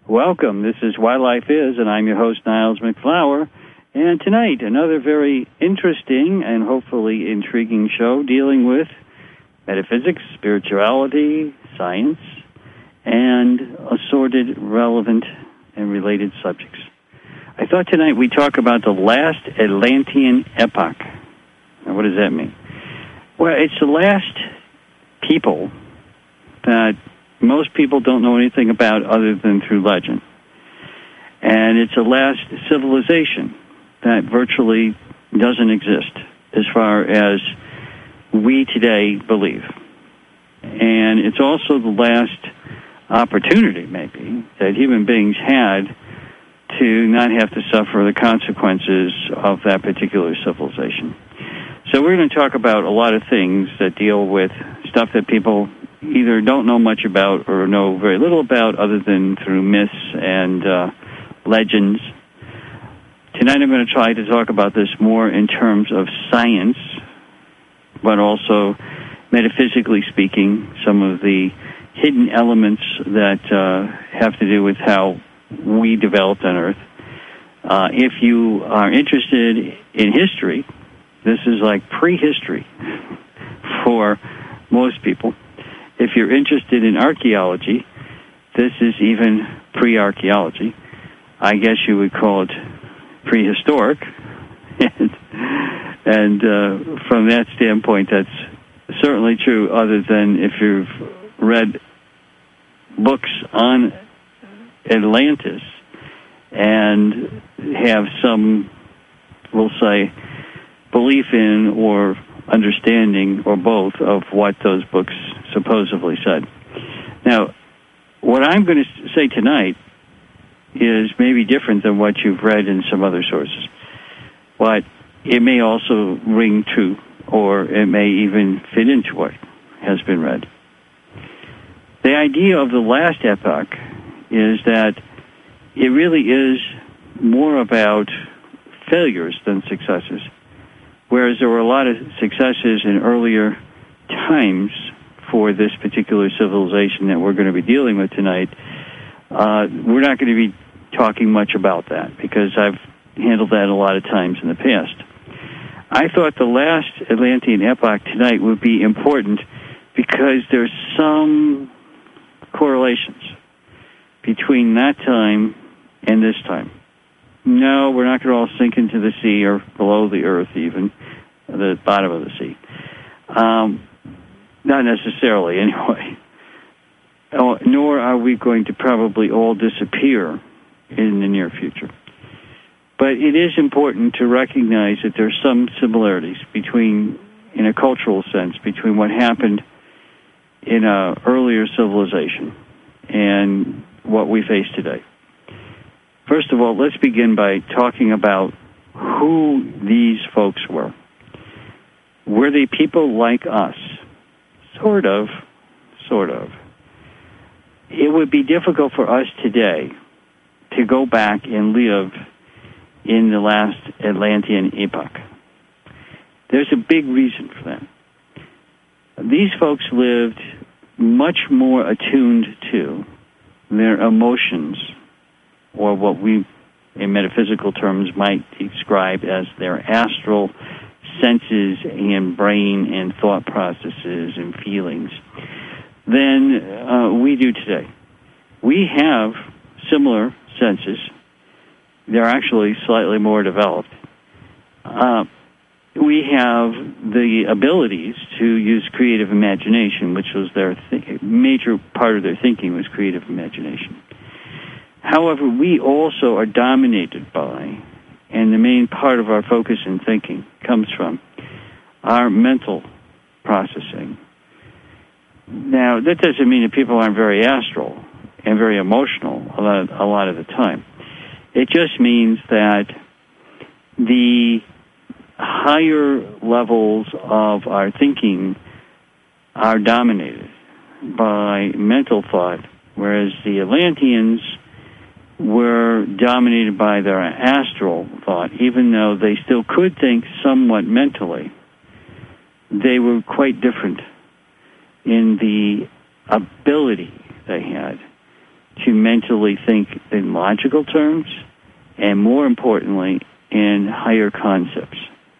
Welcome. This is Why Life Is, and I'm your host, Niles McFlower. And tonight, another very interesting and hopefully intriguing show dealing with metaphysics, spirituality, science, and assorted, relevant, and related subjects. I thought tonight we'd talk about the last Atlantean epoch. Now, what does that mean? Well, it's the last people that most people don't know anything about other than through legend. And it's the last civilization that virtually doesn't exist as far as we today believe. And it's also the last opportunity, maybe, that human beings had to not have to suffer the consequences of that particular civilization. So we're going to talk about a lot of things that deal with stuff that people either don't know much about or know very little about other than through myths and legends. Tonight I'm going to try to talk about this more in terms of science, but also metaphysically speaking, some of the hidden elements that have to do with how we developed on Earth. If you are interested in history, this is like prehistory for most people. If you're interested in archaeology, this is even pre-archaeology. I guess you would call it prehistoric. and from that standpoint, that's certainly true, other than if you've read books on Atlantis and have some, we'll say, belief in or understanding or both of what those books supposedly said. Now, what I'm going to say tonight is maybe different than what you've read in some other sources, but it may also ring true, or it may even fit into what has been read. The idea of the last epoch is that it really is more about failures than successes. Whereas there were a lot of successes in earlier times for this particular civilization that we're going to be dealing with tonight, we're not going to be talking much about that because I've handled that a lot of times in the past. I thought the last Atlantean epoch tonight would be important because there's some correlations between that time and this time. No, we're not going to all sink into the sea or below the earth even, the bottom of the sea. Not necessarily, anyway. Nor are we going to probably all disappear in the near future. But it is important to recognize that there's some similarities between, in a cultural sense, between what happened in an earlier civilization and what we face today. First of all, let's begin by talking about who these folks were. Were they people like us? Sort of. It would be difficult for us today to go back and live in the last Atlantean epoch. There's a big reason for that. These folks lived much more attuned to their emotions, or what we, in metaphysical terms, might describe as their astral senses and brain and thought processes and feelings, than we do today. We have similar senses. They're actually slightly more developed. We have the abilities to use creative imagination, which was their major part of their thinking was creative imagination. However, we also are dominated by, and the main part of our focus in thinking comes from, our mental processing. Now, that doesn't mean that people aren't very astral and very emotional a lot of the time. It just means that the higher levels of our thinking are dominated by mental thought, whereas the Atlanteans were dominated by their astral thought. Even though they still could think somewhat mentally, they were quite different in the ability they had to mentally think in logical terms, and more importantly, in higher concepts.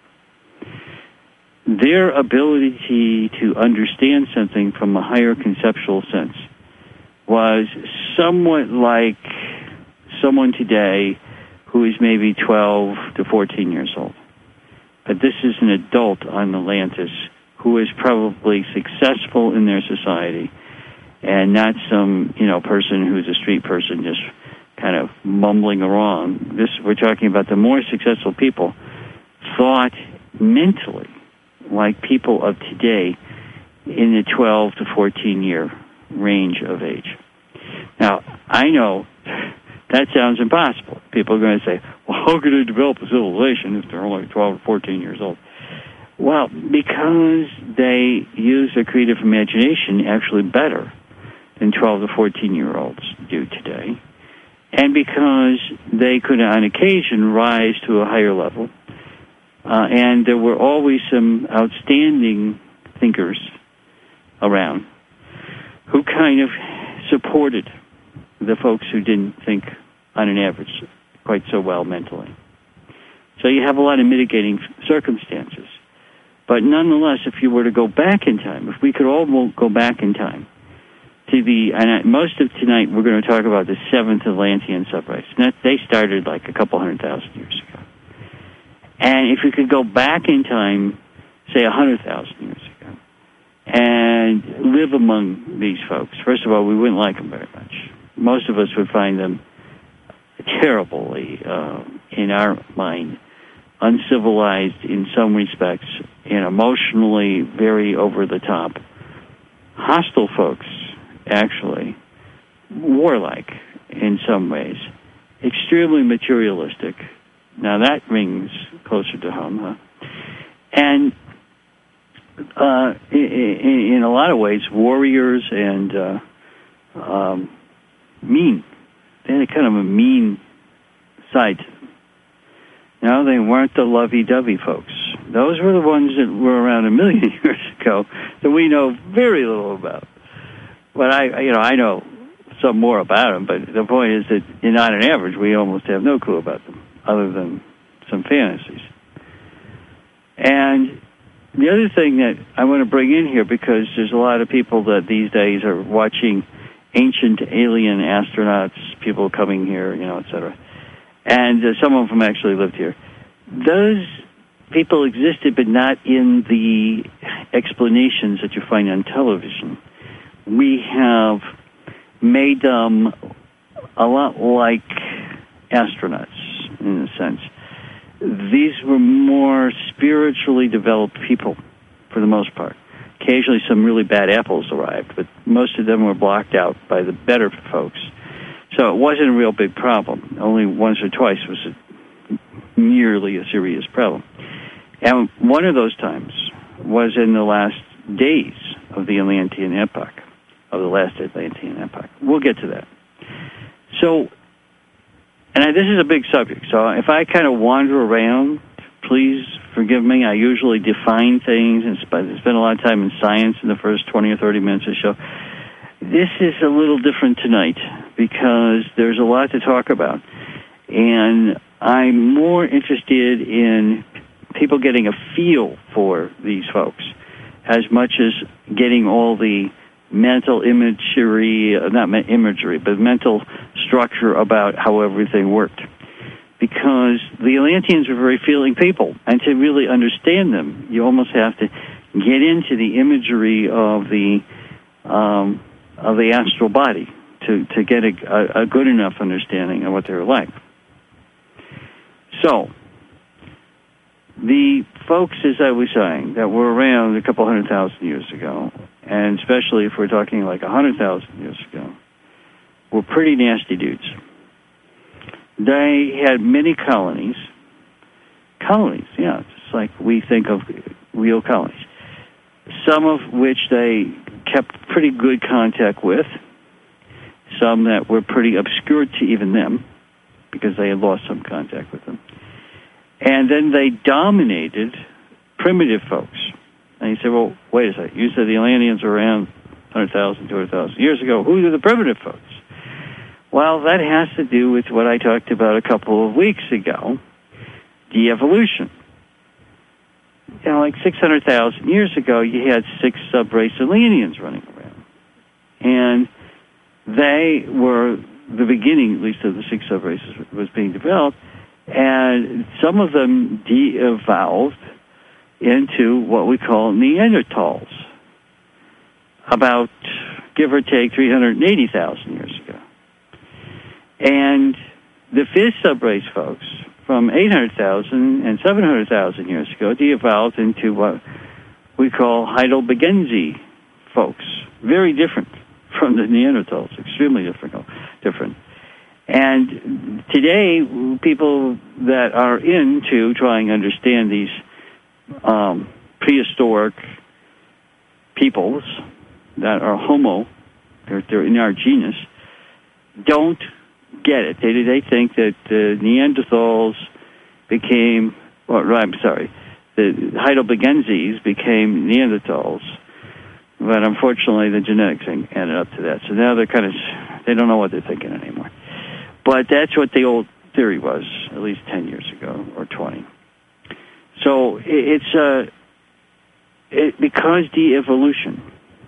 Their ability to understand something from a higher conceptual sense was somewhat like someone today who is maybe 12 to 14 years old. But this is an adult on Atlantis who is probably successful in their society and not some, person who's a street person just kind of mumbling along. We're talking about the more successful people thought mentally like people of today in the 12 to 14 year range of age. Now, I know that sounds impossible. People are going to say, well, how could they develop a civilization if they're only 12 or 14 years old? Well, because they use their creative imagination actually better than 12 to 14-year-olds do today, and because they could, on occasion, rise to a higher level. And there were always some outstanding thinkers around who kind of supported the folks who didn't think, on an average, quite so well mentally. So you have a lot of mitigating circumstances. But nonetheless, if you were to go back in time, if we could all go back in time to most of tonight we're going to talk about the 7th Atlantean subrace. They started like a couple 100,000 years ago. And if we could go back in time, say 100,000 years ago, and live among these folks, first of all, we wouldn't like them very much. Most of us would find them terribly, in our mind, uncivilized in some respects, and emotionally very over the top. Hostile folks, actually, warlike in some ways, extremely materialistic. Now that rings closer to home, huh? And in a lot of ways, warriors and mean. They had kind of a mean side to them. No, they weren't the lovey-dovey folks. Those were the ones that were around a million years ago that we know very little about. But I know some more about them. But the point is that, on an average, we almost have no clue about them, other than some fantasies. And the other thing that I want to bring in here, because there's a lot of people that these days are watching ancient alien astronauts, people coming here, et cetera. And some of them actually lived here. Those people existed, but not in the explanations that you find on television. We have made them a lot like astronauts, in a sense. These were more spiritually developed people, for the most part. Occasionally some really bad apples arrived, but most of them were blocked out by the better folks. So it wasn't a real big problem. Only once or twice was it nearly a serious problem. And one of those times was in the last days of the Atlantean epoch, of the last Atlantean epoch. We'll get to that. So, and this is a big subject, so if I kind of wander around, please forgive me. I usually define things and spend a lot of time in science in the first 20 or 30 minutes of the show. This is a little different tonight because there's a lot to talk about. And I'm more interested in people getting a feel for these folks as much as getting all the mental imagery, not imagery, but mental structure about how everything worked. Because the Atlanteans were very feeling people, and to really understand them, you almost have to get into the imagery of the astral body to get a good enough understanding of what they were like. So, the folks, as I was saying, that were around a couple 100,000 years ago, and especially if we're talking like 100,000 years ago, were pretty nasty dudes. They had many colonies. Colonies, yeah, just like we think of real colonies. Some of which they kept pretty good contact with. Some that were pretty obscured to even them, because they had lost some contact with them. And then they dominated primitive folks. And you say, well, wait a second. You said the Atlanteans were around 100,000, 200,000 years ago. Who are the primitive folks? Well, that has to do with what I talked about a couple of weeks ago, de-evolution. Like 600,000 years ago, you had 6 subrace Atlanteans running around. And they were the beginning, at least, of the 6 subraces was being developed. And some of them de-evolved into what we call Neanderthals, about, give or take, 380,000 years ago. And the 5th subrace folks, from 800,000 and 700,000 years ago, de-evolved into what we call Heidelbergensis folks. Very different from the Neanderthals, extremely different. And today, people that are into trying to understand these prehistoric peoples that are Homo, they're in our genus, don't get it. They think that the Neanderthals became, the Heidelbergenses became Neanderthals. But unfortunately, the genetics ended up to that. So now they don't know what they're thinking anymore. But that's what the old theory was, at least 10 years ago, or 20. So because de-evolution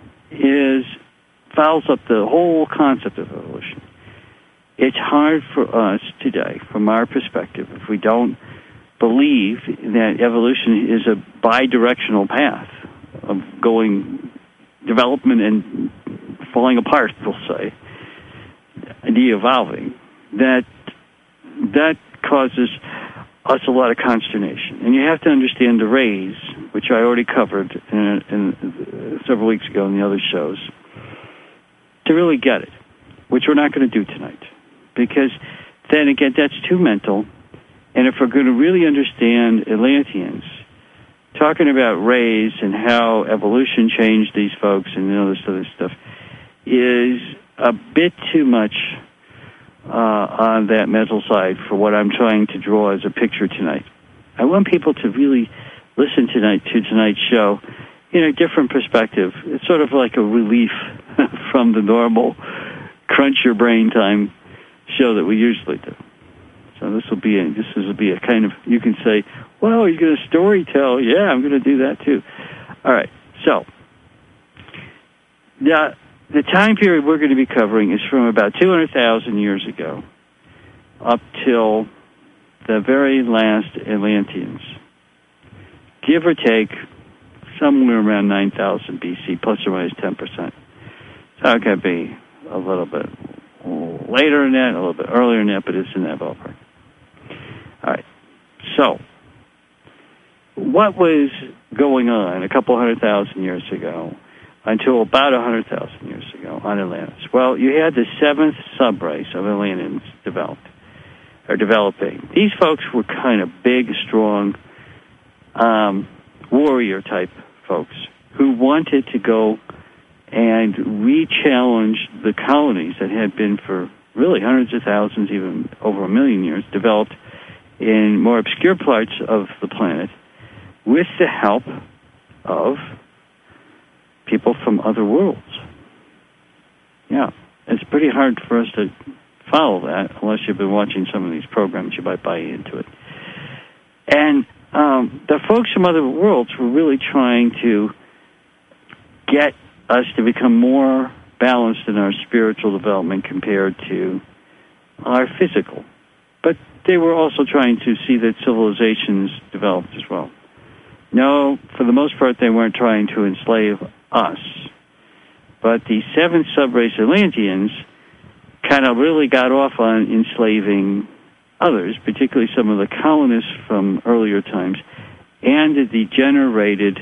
fouls up the whole concept of evolution, it's hard for us today, from our perspective, if we don't believe that evolution is a bidirectional path of going development and falling apart, we'll say, de-evolving, that causes us a lot of consternation. And you have to understand the rays, which I already covered in several weeks ago in the other shows, to really get it, which we're not going to do tonight. Because then again, that's too mental. And if we're going to really understand Atlanteans, talking about rays and how evolution changed these folks and this other stuff is a bit too much on that mental side for what I'm trying to draw as a picture tonight. I want people to really listen to tonight's show in a different perspective. It's sort of like a relief from the normal crunch your brain time show that we usually do. So this will be a kind of, you can say, well, you're going to story tell. Yeah, I'm going to do that too. All right. So the time period we're going to be covering is from about 200,000 years ago up till the very last Atlanteans, give or take somewhere around 9,000 BC, plus or minus 10%. So it could be a little bit later than that, a little bit earlier than that, but it's in that ballpark. All right. So what was going on a couple 100,000 years ago until about 100,000 years ago on Atlantis? Well, you had the 7th subrace of Atlanteans developing. These folks were kind of big, strong, warrior-type folks who wanted to go and re-challenge the colonies that had been for really hundreds of thousands, even over 1 million years, developed in more obscure parts of the planet with the help of people from other worlds. Yeah, it's pretty hard for us to follow that unless you've been watching some of these programs. You might buy into it. And the folks from other worlds were really trying to get us to become more balanced in our spiritual development compared to our physical. But they were also trying to see that civilizations developed as well. No, for the most part, they weren't trying to enslave us. But the 7th subrace Atlanteans kind of really got off on enslaving others, particularly some of the colonists from earlier times, and the degenerated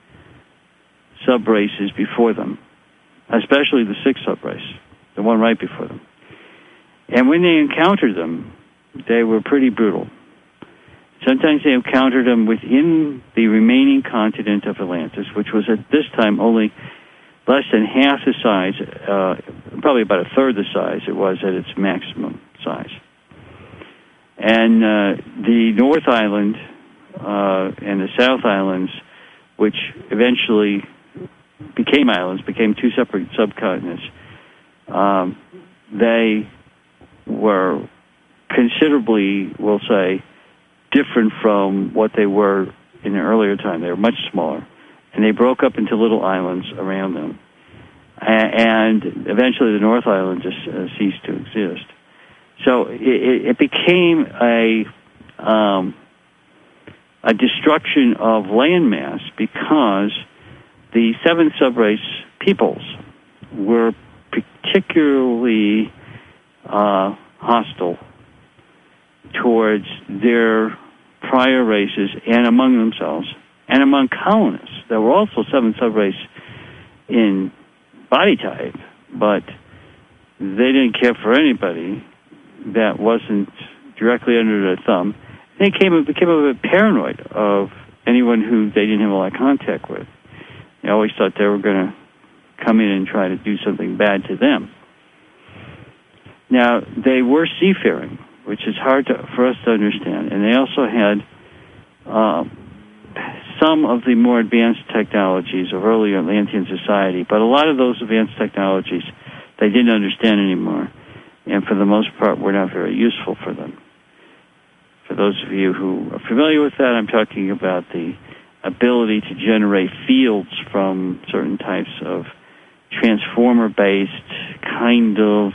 subraces before them, especially the 6th subrace, the one right before them. And when they encountered them, they were pretty brutal. Sometimes they encountered them within the remaining continent of Atlantis, which was at this time only less than half the size, probably about a third the size it was at its maximum size. And the North Island and the South Islands, which eventually became islands, became 2 separate subcontinents, they were considerably, we'll say, different from what they were in the earlier time. They were much smaller, and they broke up into little islands around them. And eventually the North Island just ceased to exist. So it became a destruction of landmass because the seven subrace peoples were particularly hostile towards their prior races and among themselves and among colonists. There were also seven subrace in body type, but they didn't care for anybody that wasn't directly under their thumb. They became a bit paranoid of anyone who they didn't have a lot of contact with. They always thought they were going to come in and try to do something bad to them. Now, they were seafaring, which is hard for us to understand, and they also had some of the more advanced technologies of early Atlantean society, but a lot of those advanced technologies they didn't understand anymore, and for the most part were not very useful for them. For those of you who are familiar with that, I'm talking about the ability to generate fields from certain types of transformer-based kind of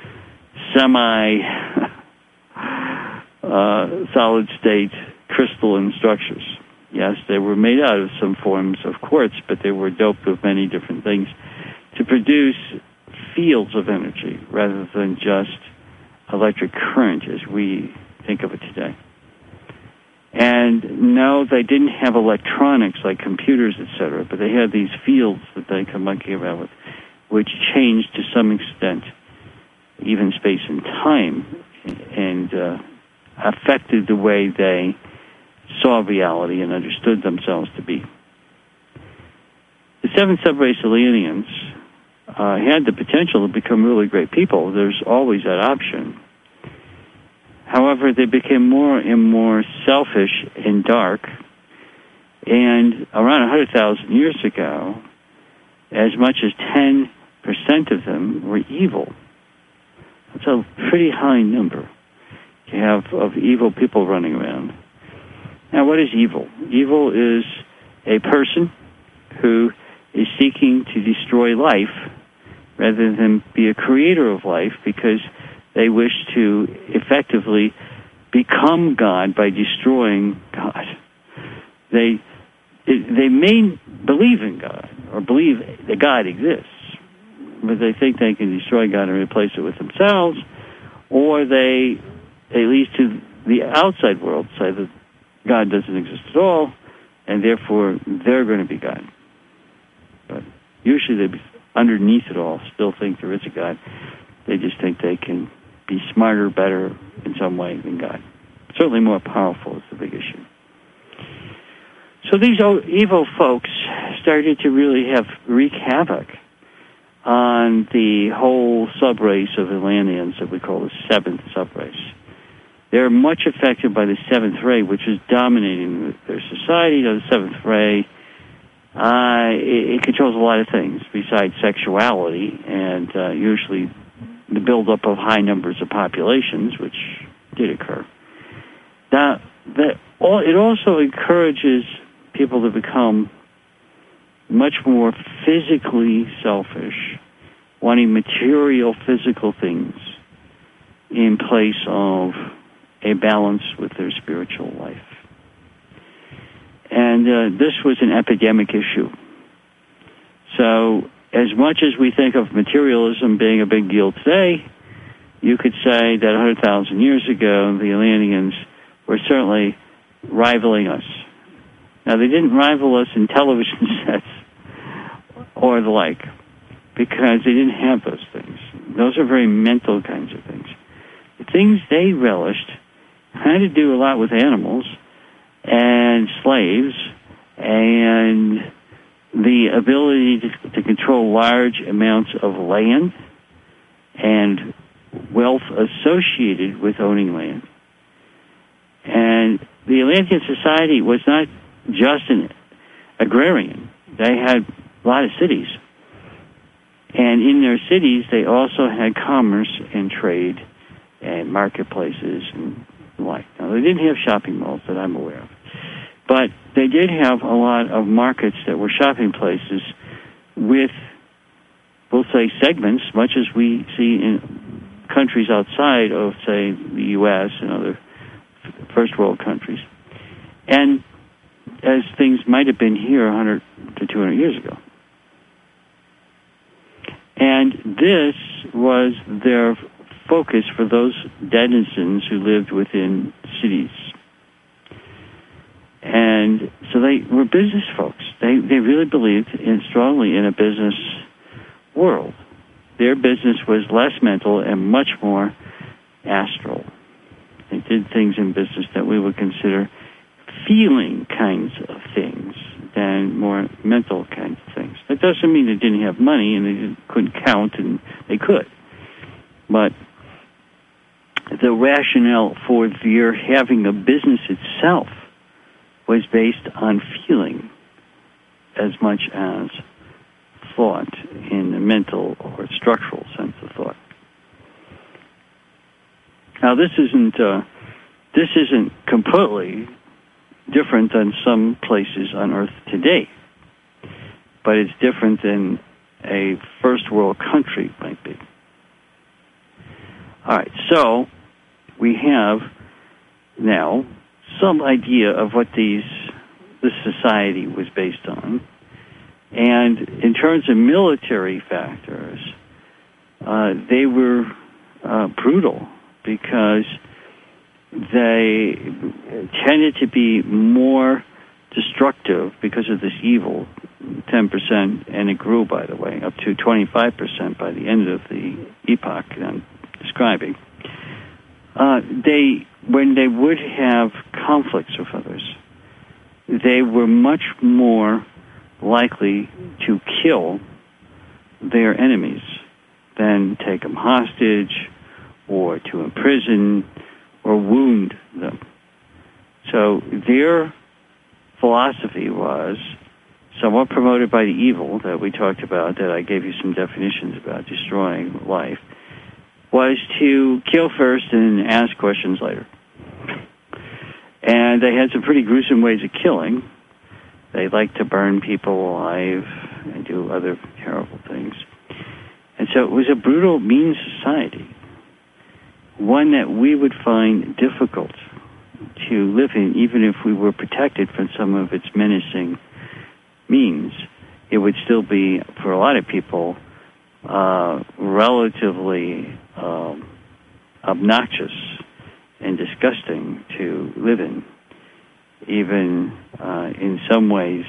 semi-solid-state crystalline structures. Yes, they were made out of some forms of quartz, but they were doped with many different things to produce fields of energy rather than just electric current as we think of it today. And no, they didn't have electronics like computers, etc., but they had these fields that they could monkey around with, which changed to some extent even space and time and affected the way they saw reality and understood themselves to be. The seven subrace Atlanteans had the potential to become really great people. There's always that option. However, they became more and more selfish and dark, and around 100,000 years ago, as much as 10% of them were evil. That's a pretty high number to have of evil people running around. Now, what is evil? Evil is a person who is seeking to destroy life rather than be a creator of life because they wish to effectively become God by destroying God. They may believe in God or believe that God exists, but they think they can destroy God and replace it with themselves, or they, at least to the outside world, say that God doesn't exist at all, and therefore they're going to be God. But usually they, underneath it all, still think there is a God. They just think they can be smarter, better in some way than God. Certainly more powerful is the big issue. So these evil folks started to really wreak havoc on the whole subrace of Atlanteans that we call the seventh subrace. They're much affected by the seventh ray, which is dominating their society. The seventh ray, it controls a lot of things besides sexuality and usually the buildup of high numbers of populations, which did occur. Now, it also encourages people to become much more physically selfish, wanting material, physical things in place of a balance with their spiritual life. And this was an epidemic issue. So, as much as we think of materialism being a big deal today, you could say that 100,000 years ago, the Atlanteans were certainly rivaling us. Now, they didn't rival us in television sets or the like, because they didn't have those things. Those are very mental kinds of things. The things they relished had to do a lot with animals and slaves and the ability to control large amounts of land and wealth associated with owning land. And the Atlantean society was not just an agrarian. They had a lot of cities. And in their cities, they also had commerce and trade and marketplaces and the like. Now, they didn't have shopping malls that I'm aware of, but they did have a lot of markets that were shopping places with, we'll say, segments, much as we see in countries outside of, say, the U.S. and other first world countries, and as things might have been here 100 to 200 years ago. And this was their focus for those denizens who lived within cities. And so they were business folks. They really believed strongly in a business world. Their business was less mental and much more astral. They did things in business that we would consider feeling kinds of things than more mental kinds of things. That doesn't mean they didn't have money and they couldn't count, and they could. But the rationale for their having a business itself was based on feeling as much as thought in the mental or structural sense of thought. Now, this isn't completely different than some places on Earth today, but it's different than a first world country might be. All right, so we have now some idea of what this society was based on. And in terms of military factors, they were brutal because they tended to be more destructive because of this evil, 10%, and it grew, by the way, up to 25% by the end of the epoch I'm describing. When they would have conflicts with others, they were much more likely to kill their enemies than take them hostage or to imprison or wound them. So their philosophy was, somewhat promoted by the evil that we talked about, that I gave you some definitions about, destroying life, was to kill first and ask questions later. And they had some pretty gruesome ways of killing. They liked to burn people alive and do other terrible things. And so it was a brutal, mean society, one that we would find difficult to live in, even if we were protected from some of its menacing means. It would still be, for a lot of people, relatively obnoxious and disgusting to live in. Even in some ways,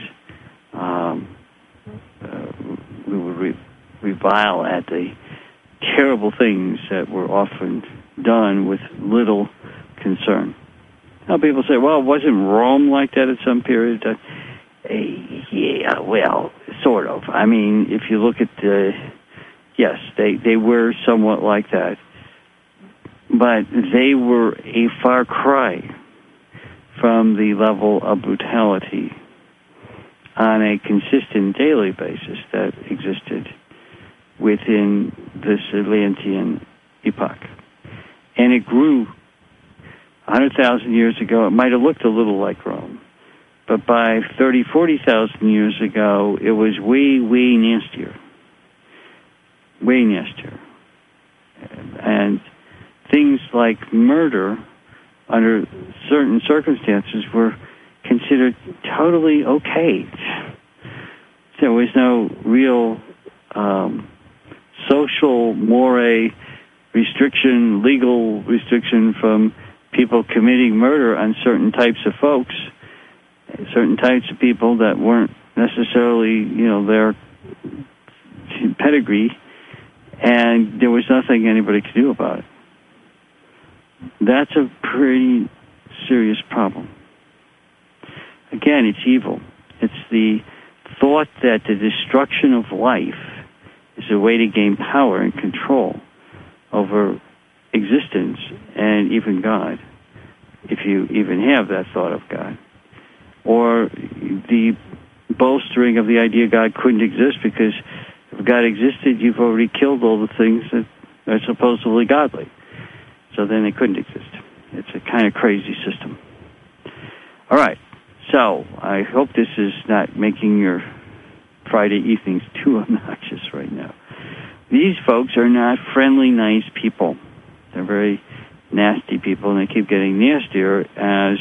we would revile at the terrible things that were often done with little concern. Now people say, well, wasn't Rome like that at some period? Yeah, well, sort of. I mean, if you look at yes, they were somewhat like that. But they were a far cry from the level of brutality on a consistent daily basis that existed within this Atlantean epoch. And it grew 100,000 years ago. It might have looked a little like Rome. But by 30,000, 40,000 years ago, it was way, way nastier. Way nastier. And things like murder under certain circumstances were considered totally okay. There was no real social moral restriction, legal restriction from people committing murder on certain types of folks, certain types of people that weren't necessarily, their pedigree, and there was nothing anybody could do about it. That's a pretty serious problem. Again, it's evil. It's the thought that the destruction of life is a way to gain power and control over existence and even God, if you even have that thought of God. Or the bolstering of the idea God couldn't exist because if God existed, you've already killed all the things that are supposedly godly. So then they couldn't exist. It's a kind of crazy system. All right. So I hope this is not making your Friday evenings too obnoxious right now. These folks are not friendly, nice people. They're very nasty people, and they keep getting nastier as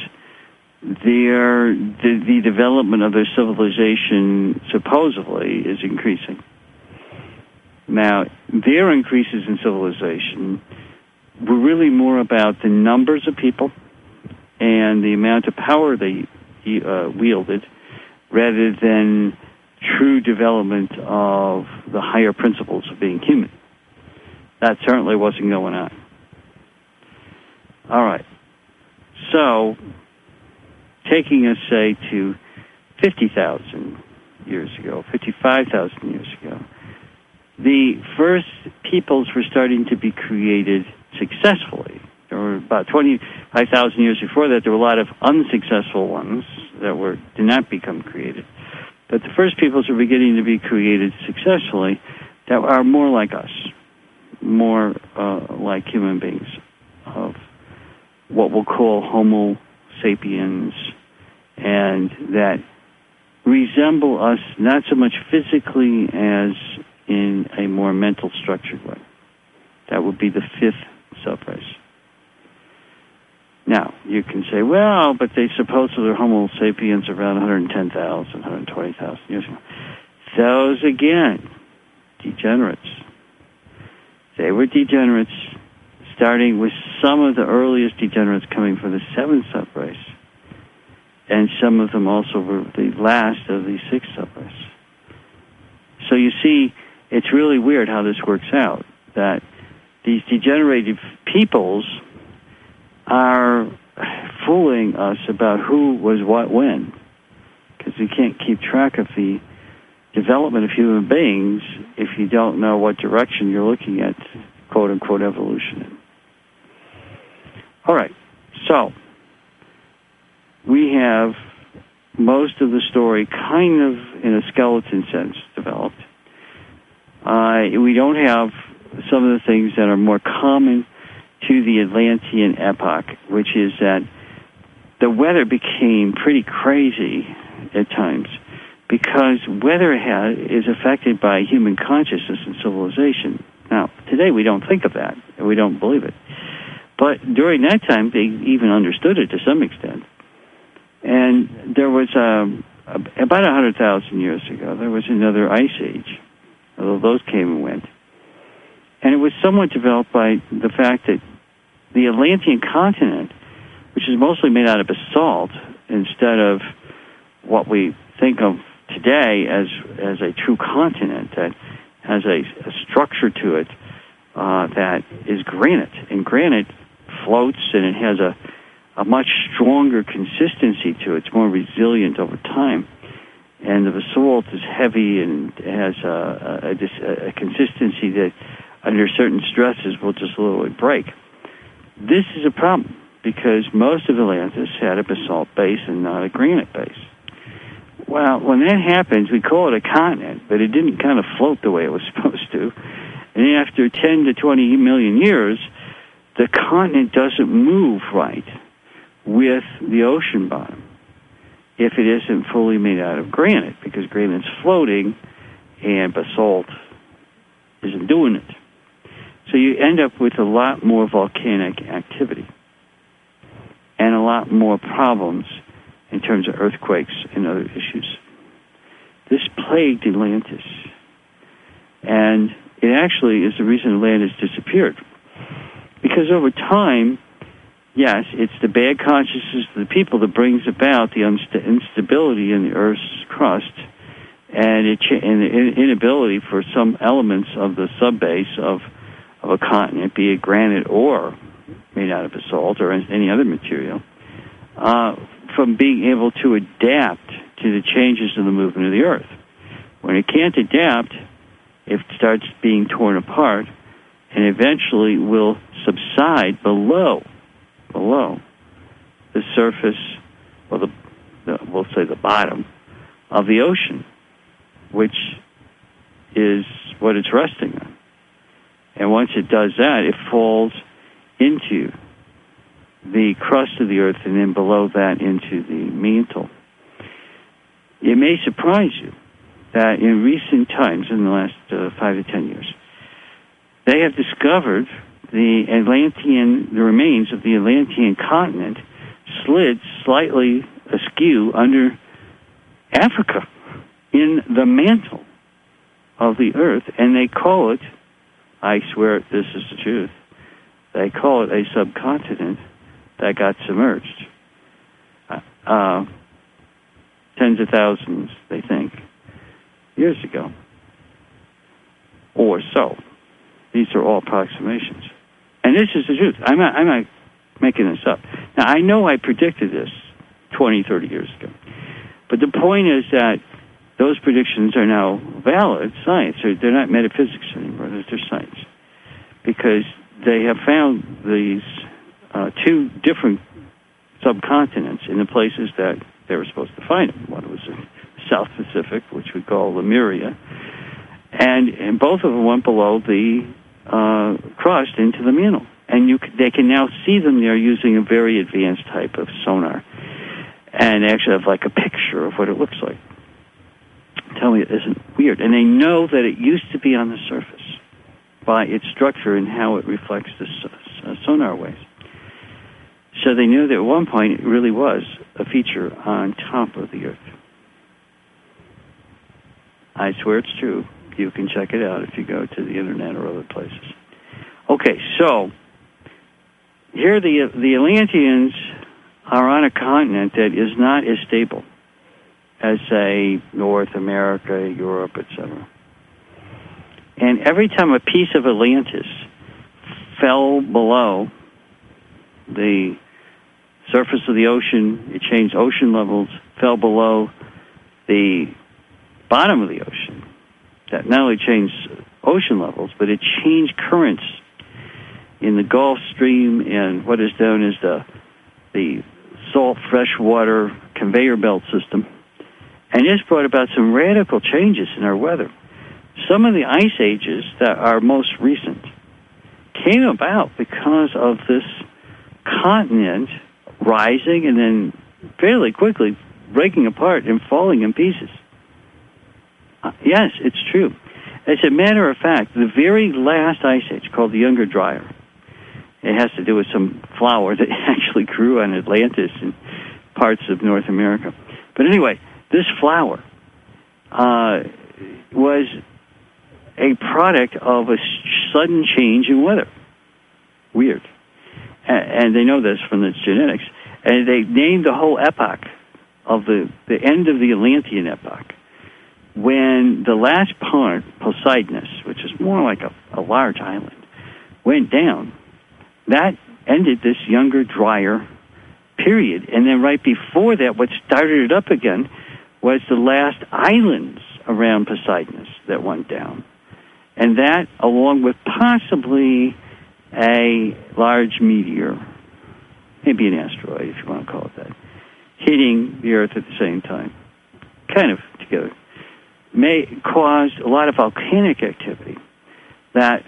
the development of their civilization supposedly is increasing. Now, their increases in civilization were really more about the numbers of people and the amount of power they wielded rather than true development of the higher principles of being human. That certainly wasn't going on. All right. So, taking us, say, to 50,000 years ago, 55,000 years ago, the first peoples were starting to be created successfully. There were about 25,000 years before that, there were a lot of unsuccessful ones that did not become created. But the first peoples are beginning to be created successfully that are more like us, more like human beings, of what we'll call Homo sapiens, and that resemble us not so much physically as in a more mental structured way. That would be the fifth subrace. Now, you can say, well, but they supposedly are Homo sapiens around 110,000, 120,000 years ago. Those, again, degenerates. They were degenerates, starting with some of the earliest degenerates coming from the seventh subrace, and some of them also were the last of the sixth subrace. So you see, it's really weird how this works out, that these degenerated peoples are fooling us about who was what when, because you can't keep track of the development of human beings if you don't know what direction you're looking at, quote-unquote, evolution in. All right, so we have most of the story kind of in a skeleton sense developed. We don't have some of the things that are more common to the Atlantean epoch, which is that the weather became pretty crazy at times because weather is affected by human consciousness and civilization. Now, today we don't think of that, and we don't believe it. But during that time, they even understood it to some extent. And there was, about 100,000 years ago, there was another ice age, although those came and went. And it was somewhat developed by the fact that the Atlantean continent, which is mostly made out of basalt, instead of what we think of today as a true continent that has a structure to it that is granite. And granite floats, and it has a much stronger consistency to it. It's more resilient over time. And the basalt is heavy and has a consistency that under certain stresses will just literally break. This is a problem because most of Atlantis had a basalt base and not a granite base. Well, when that happens, we call it a continent, but it didn't kind of float the way it was supposed to. And after 10 to 20 million years, the continent doesn't move right with the ocean bottom if it isn't fully made out of granite, because granite's floating and basalt isn't doing it. So you end up with a lot more volcanic activity and a lot more problems in terms of earthquakes and other issues. This plagued Atlantis. And it actually is the reason Atlantis disappeared. Because over time, yes, it's the bad consciousness of the people that brings about the instability in the Earth's crust and the inability for some elements of the subbase of a continent, be it granite or made out of basalt or any other material, from being able to adapt to the changes in the movement of the Earth. When it can't adapt, it starts being torn apart and eventually will subside below the surface, or we'll say the bottom of the ocean, which is what it's resting on. And once it does that, it falls into the crust of the Earth and then below that into the mantle. It may surprise you that in recent times, in the last 5 to 10 years, they have discovered the remains of the Atlantean continent slid slightly askew under Africa in the mantle of the Earth, and they call it, I swear this is the truth, they call it a subcontinent that got submerged. Tens of thousands, they think, years ago, or so. These are all approximations. And this is the truth. I'm not making this up. Now, I know I predicted this 20, 30 years ago. But the point is that those predictions are now valid science. They're not metaphysics anymore. They're science. Because they have found these two different subcontinents in the places that they were supposed to find them. One was the South Pacific, which we call Lemuria, and both of them went below the crust into the mantle. And they can now see them there using a very advanced type of sonar, and actually have like a picture of what it looks like. Tell me it isn't weird. And they know that it used to be on the surface by its structure and how it reflects the sonar waves. So they knew that at one point it really was a feature on top of the Earth. I swear it's true. You can check it out if you go to the internet or other places. Okay, so here the Atlanteans are on a continent that is not as stable as, say, North America, Europe, etc. And every time a piece of Atlantis fell below the surface of the ocean, it changed ocean levels, fell below the bottom of the ocean. That not only changed ocean levels, but it changed currents in the Gulf Stream and what is known as the salt freshwater conveyor belt system. And this brought about some radical changes in our weather. Some of the ice ages that are most recent came about because of this continent rising and then fairly quickly breaking apart and falling in pieces. Yes, it's true. As a matter of fact, the very last ice age, called the Younger Dryas, it has to do with some flower that actually grew on Atlantis and parts of North America. But anyway, this flower was a product of a sudden change in weather. Weird. And they know this from its genetics. And they named the whole epoch of the end of the Atlantean epoch, when the last part, Poseidonus, which is more like a large island, went down. That ended this Younger Dryas period. And then right before that, what started it up again was the last islands around Poseidonus that went down. And that, along with possibly a large meteor, maybe an asteroid, if you want to call it that, hitting the Earth at the same time, kind of together, may cause a lot of volcanic activity that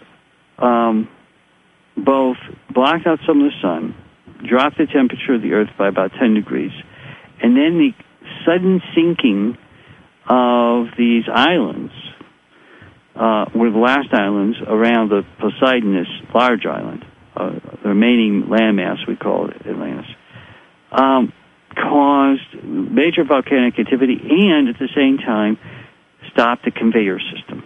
both blocked out some of the sun, dropped the temperature of the Earth by about 10 degrees, and then the sudden sinking of these islands were the last islands around the Poseidonus large island, the remaining landmass, we call it Atlantis, caused major volcanic activity and at the same time stopped the conveyor system.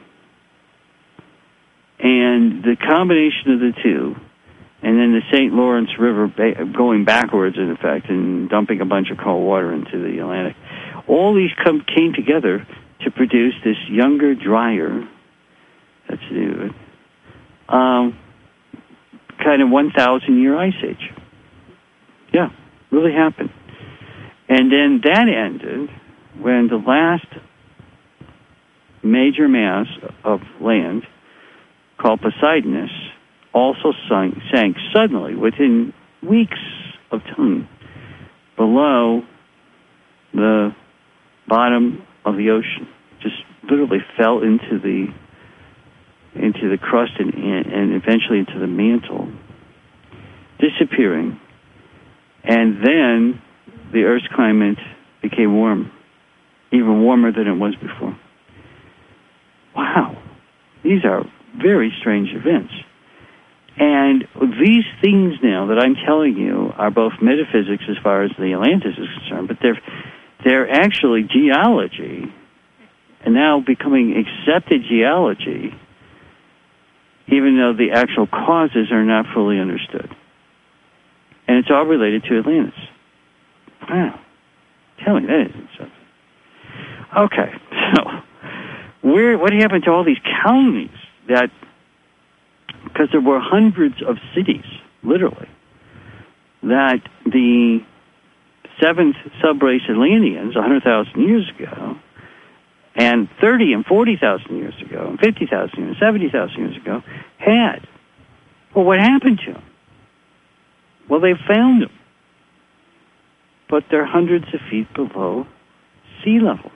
And the combination of the two, and then the St. Lawrence River going backwards, in effect, and dumping a bunch of cold water into the Atlantic, all these came together to produce this Younger Dryas, that's new, kind of 1,000-year ice age. Yeah, really happened. And then that ended when the last major mass of land, called Poseidonus, also sank suddenly within weeks of time below the bottom of the ocean. Just literally fell into the crust and eventually into the mantle. disappearing, and then the Earth's climate became warm, even warmer than it was before. Wow. These are very strange events. And these things now that I'm telling you are both metaphysics as far as the Atlantis is concerned, but they're actually geology, and now becoming accepted geology, even though the actual causes are not fully understood. And it's all related to Atlantis. Wow. Tell me, that isn't something. Okay, so what happened to all these colonies that, because there were hundreds of cities, literally, that the seventh subrace Atlanteans 100,000 years ago, and 30 and 40,000 years ago, and 50,000 years, 70,000 years ago, had. Well, what happened to them? Well, they found them, but they're hundreds of feet below sea level.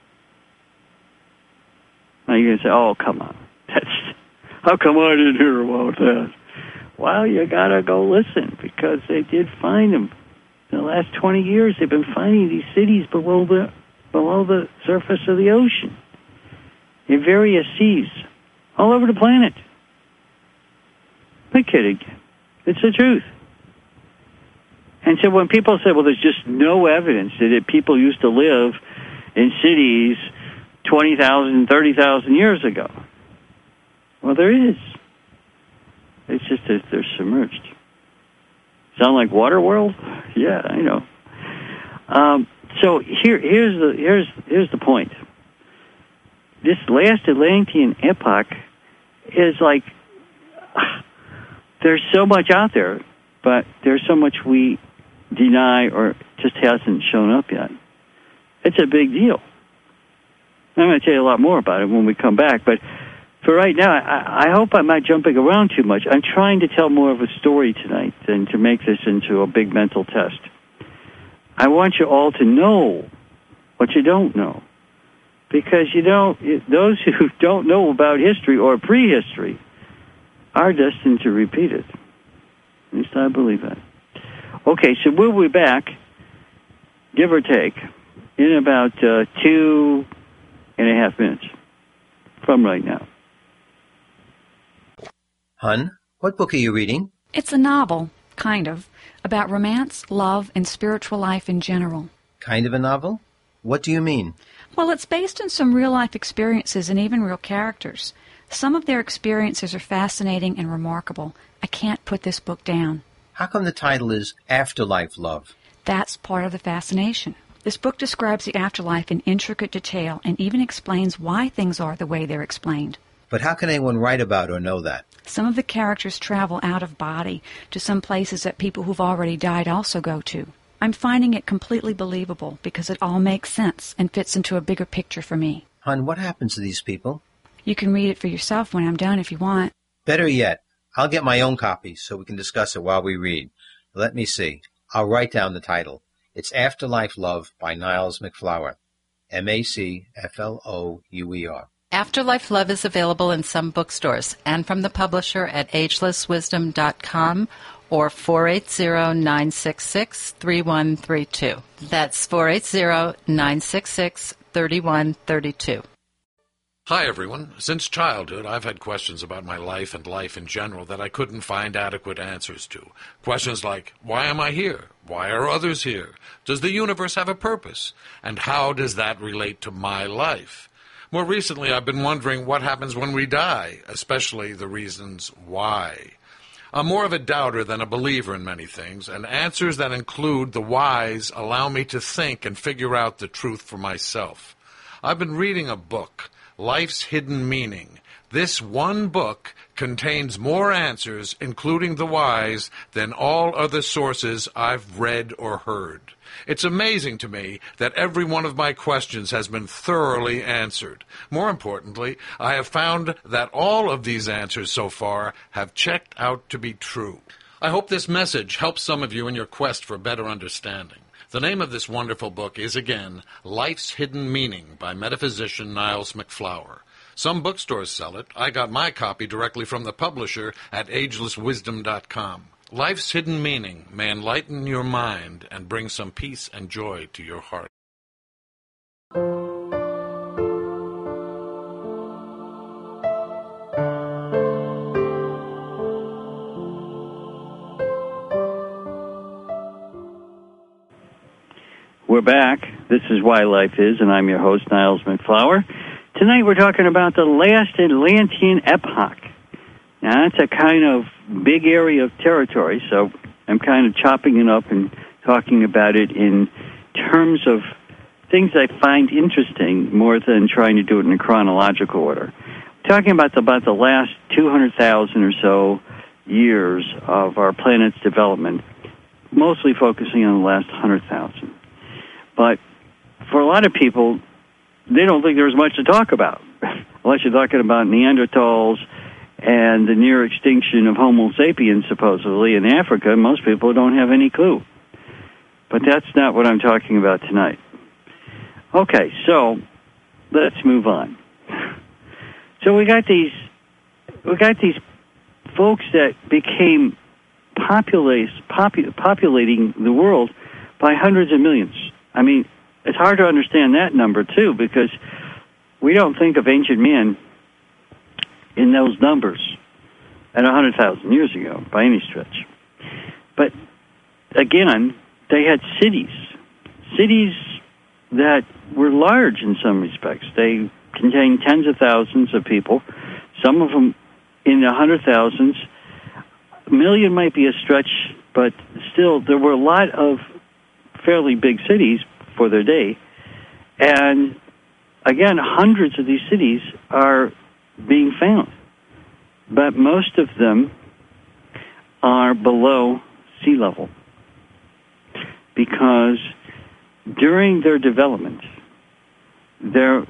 Now you're going to say, oh, come on. How come I didn't hear about that? Well, you got to go listen, because they did find them. In the last 20 years, they've been finding these cities below the surface of the ocean, in various seas, all over the planet. I'm not kidding. It's the truth. And so when people say, well, there's just no evidence that people used to live in cities 20,000, 30,000 years ago. Well, there is. It's just that they're submerged. Sound like Waterworld? Yeah, I know. So here's the point. This last Atlantean epoch is like, there's so much out there, but there's so much we deny or just hasn't shown up yet. It's a big deal. I'm going to tell you a lot more about it when we come back, but for right now, I hope I'm not jumping around too much. I'm trying to tell more of a story tonight than to make this into a big mental test. I want you all to know what you don't know, because those who don't know about history or prehistory are destined to repeat it. At least I believe that. Okay, so we'll be back, give or take, in about 2.5 minutes from right now. Hun, what book are you reading? It's a novel, kind of, about romance, love, and spiritual life in general. Kind of a novel? What do you mean? Well, it's based on some real-life experiences and even real characters. Some of their experiences are fascinating and remarkable. I can't put this book down. How come the title is Afterlife Love? That's part of the fascination. This book describes the afterlife in intricate detail and even explains why things are the way they're explained. But how can anyone write about or know that? Some of the characters travel out of body to some places that people who've already died also go to. I'm finding it completely believable because it all makes sense and fits into a bigger picture for me. Hun, what happens to these people? You can read it for yourself when I'm done if you want. Better yet, I'll get my own copy so we can discuss it while we read. Let me see. I'll write down the title. It's Afterlife Love by Niles MacFlouer. MacFlouer. Afterlife Love is available in some bookstores and from the publisher at agelesswisdom.com or 480-966-3132. That's 480-966-3132. Hi, everyone. Since childhood, I've had questions about my life and life in general that I couldn't find adequate answers to. Questions like, why am I here? Why are others here? Does the universe have a purpose? And how does that relate to my life? More recently, I've been wondering what happens when we die, especially the reasons why. I'm more of a doubter than a believer in many things, and answers that include the whys allow me to think and figure out the truth for myself. I've been reading a book, Life's Hidden Meaning. This one book contains more answers, including the whys, than all other sources I've read or heard. It's amazing to me that every one of my questions has been thoroughly answered. More importantly, I have found that all of these answers so far have checked out to be true. I hope this message helps some of you in your quest for better understanding. The name of this wonderful book is, again, Life's Hidden Meaning by metaphysician Niles MacFlouer. Some bookstores sell it. I got my copy directly from the publisher at agelesswisdom.com. Life's hidden meaning may enlighten your mind and bring some peace and joy to your heart. We're back. This is Why Life Is, and I'm your host, Niles McFlower. Tonight we're talking about the last Atlantean epoch. Now, that's a kind of big area of territory, so I'm kind of chopping it up and talking about it in terms of things I find interesting more than trying to do it in a chronological order. Talking about the last 200,000 or so years of our planet's development, mostly focusing on the last 100,000. But for a lot of people, they don't think there's much to talk about, unless you're talking about Neanderthals and the near extinction of Homo sapiens, supposedly, in Africa. Most people don't have any clue. But that's not what I'm talking about tonight. Okay, so let's move on. So we got these folks that became populating the world by hundreds of millions. I mean, it's hard to understand that number, too, because we don't think of ancient man in those numbers at 100,000 years ago, by any stretch. But, again, they had cities that were large in some respects. They contained tens of thousands of people, some of them in the 100,000s. A million might be a stretch, but still, there were a lot of fairly big cities for their day. And, again, hundreds of these cities are being found. But most of them are below sea level because during their development, there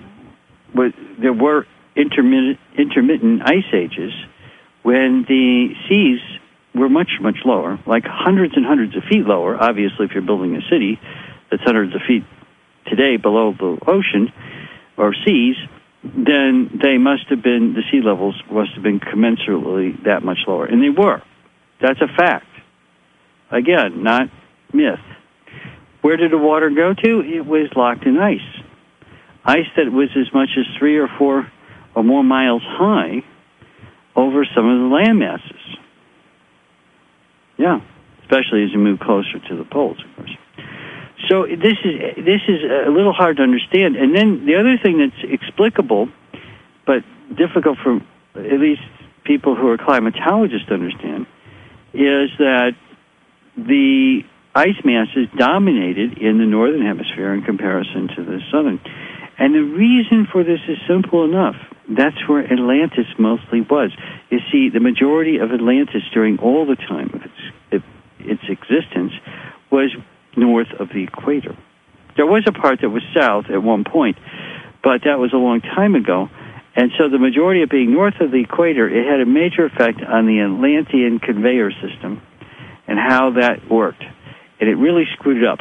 were intermittent ice ages when the seas were much, much lower, like hundreds and hundreds of feet lower. Obviously, if you're building a city that's hundreds of feet today below the ocean or seas, then the sea levels must have been commensurately that much lower. And they were. That's a fact. Again, not myth. Where did the water go to? It was locked in ice. Ice that was as much as 3 or 4 or more miles high over some of the land masses. Yeah, especially as you move closer to the poles, of course. So this is a little hard to understand. And then the other thing that's explicable, but difficult for at least people who are climatologists to understand, is that the ice masses dominated in the northern hemisphere in comparison to the southern. And the reason for this is simple enough. That's where Atlantis mostly was. You see, the majority of Atlantis during all the time of its existence was north of the equator. There was a part that was south at one point, but that was a long time ago. And so the majority of being north of the equator, it had a major effect on the Atlantean conveyor system and how that worked. And it really screwed it up.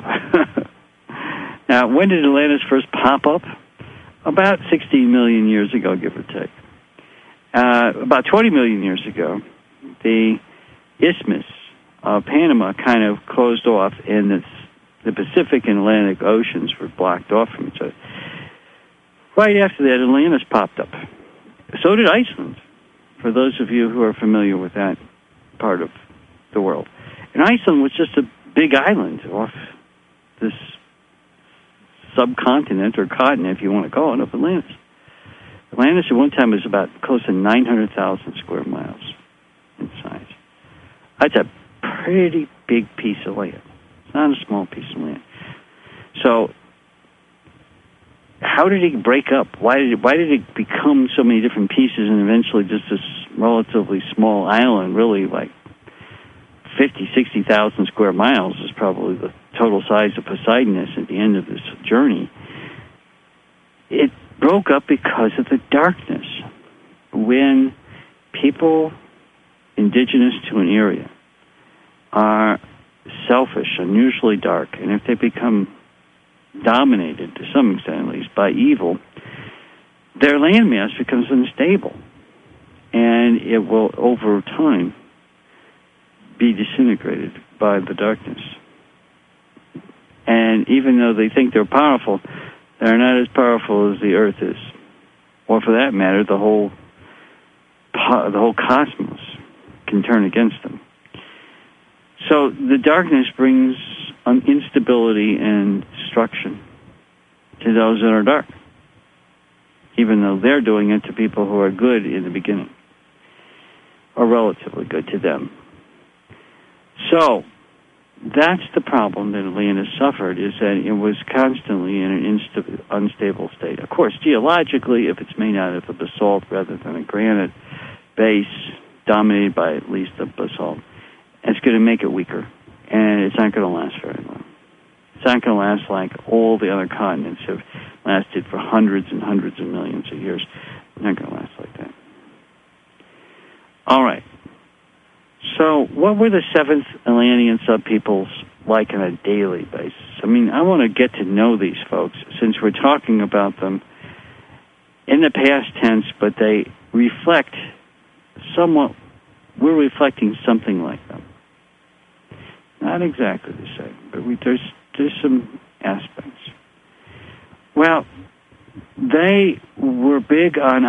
Now, when did Atlantis first pop up? About 16 million years ago, give or take. About 20 million years ago, the Isthmus of Panama kind of closed off, and the Pacific and Atlantic Oceans were blocked off from each other. Right after that, Atlantis popped up. So did Iceland, for those of you who are familiar with that part of the world. And Iceland was just a big island off this subcontinent or continent, if you want to call it, of Atlantis. Atlantis at one time was about close to 900,000 square miles in size. That's a pretty big piece of land. It's not a small piece of land. So, how did it break up? Why did it become so many different pieces and eventually just this relatively small island, really like 50,000, 60,000 square miles is probably the total size of Poseidonus at the end of this journey? It broke up because of the darkness. When people indigenous to an area are selfish, unusually dark, and if they become dominated, to some extent at least, by evil, their landmass becomes unstable. And it will, over time, be disintegrated by the darkness. And even though they think they're powerful, they're not as powerful as the Earth is. Or for that matter, the whole cosmos can turn against them. So the darkness brings instability and destruction to those that are dark, even though they're doing it to people who are good in the beginning, or relatively good to them. So that's the problem that Atlantis suffered, is that it was constantly in an unstable state. Of course, geologically, if it's made out of a basalt rather than a granite base dominated by at least a basalt, it's going to make it weaker, and it's not going to last very long. It's not going to last like all the other continents have lasted for hundreds and hundreds of millions of years. It's not going to last like that. All right. So what were the seventh Atlantean subpeoples like on a daily basis? I mean, I want to get to know these folks since we're talking about them in the past tense, but they reflect somewhat, we're reflecting something like them. Not exactly the same, but there's some aspects. Well, they were big on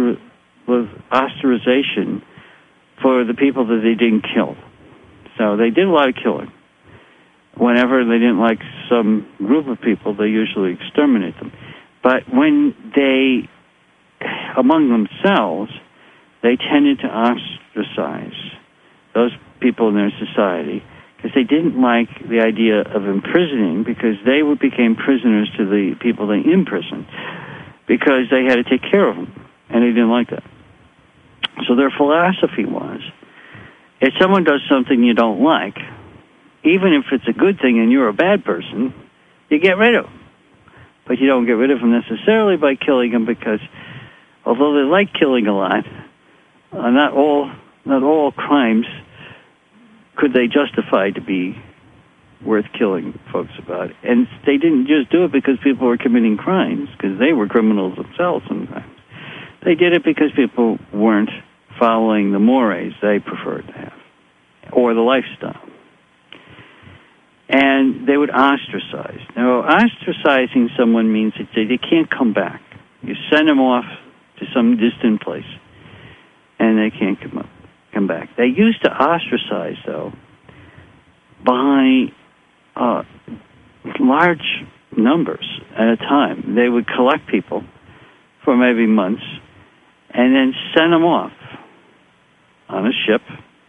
ostracization for the people that they didn't kill. So they did a lot of killing. Whenever they didn't like some group of people, they usually exterminate them. But when they, among themselves, they tended to ostracize those people in their society because they didn't like the idea of imprisoning, because they became prisoners to the people they imprisoned because they had to take care of them, and they didn't like that. So their philosophy was, if someone does something you don't like, even if it's a good thing and you're a bad person, you get rid of them. But you don't get rid of them necessarily by killing them, because although they like killing a lot, not all crimes could they justify to be worth killing folks about. And they didn't just do it because people were committing crimes, because they were criminals themselves sometimes. They did it because people weren't following the mores they preferred to have, or the lifestyle. And they would ostracize. Now, ostracizing someone means that they can't come back. You send them off to some distant place, and they can't come back. They used to ostracize, though, by large numbers at a time. They would collect people for maybe months, and then send them off on a ship,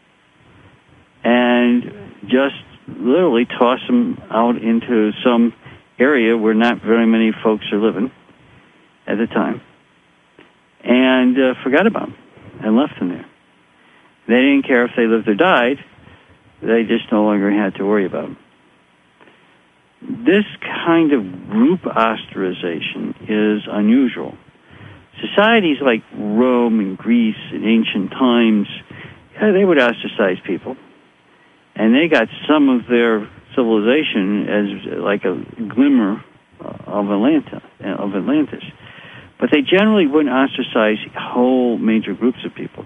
and just literally toss them out into some area where not very many folks are living at the time, and forgot about them and left them there. They didn't care if they lived or died. They just no longer had to worry about them. This kind of group ostracization is unusual. Societies like Rome and Greece in ancient times, they would ostracize people. And they got some of their civilization as like a glimmer of Atlantis. But they generally wouldn't ostracize whole major groups of people.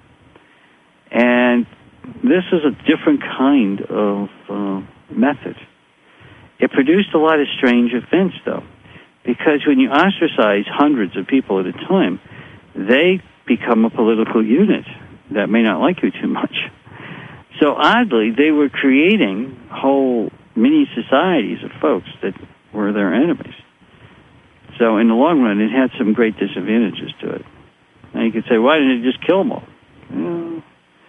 And this is a different kind of method. It produced a lot of strange events, though, because when you ostracize hundreds of people at a time, they become a political unit that may not like you too much. So oddly, they were creating whole mini societies of folks that were their enemies. So in the long run, it had some great disadvantages to it. Now you could say, why didn't it just kill them all? Well,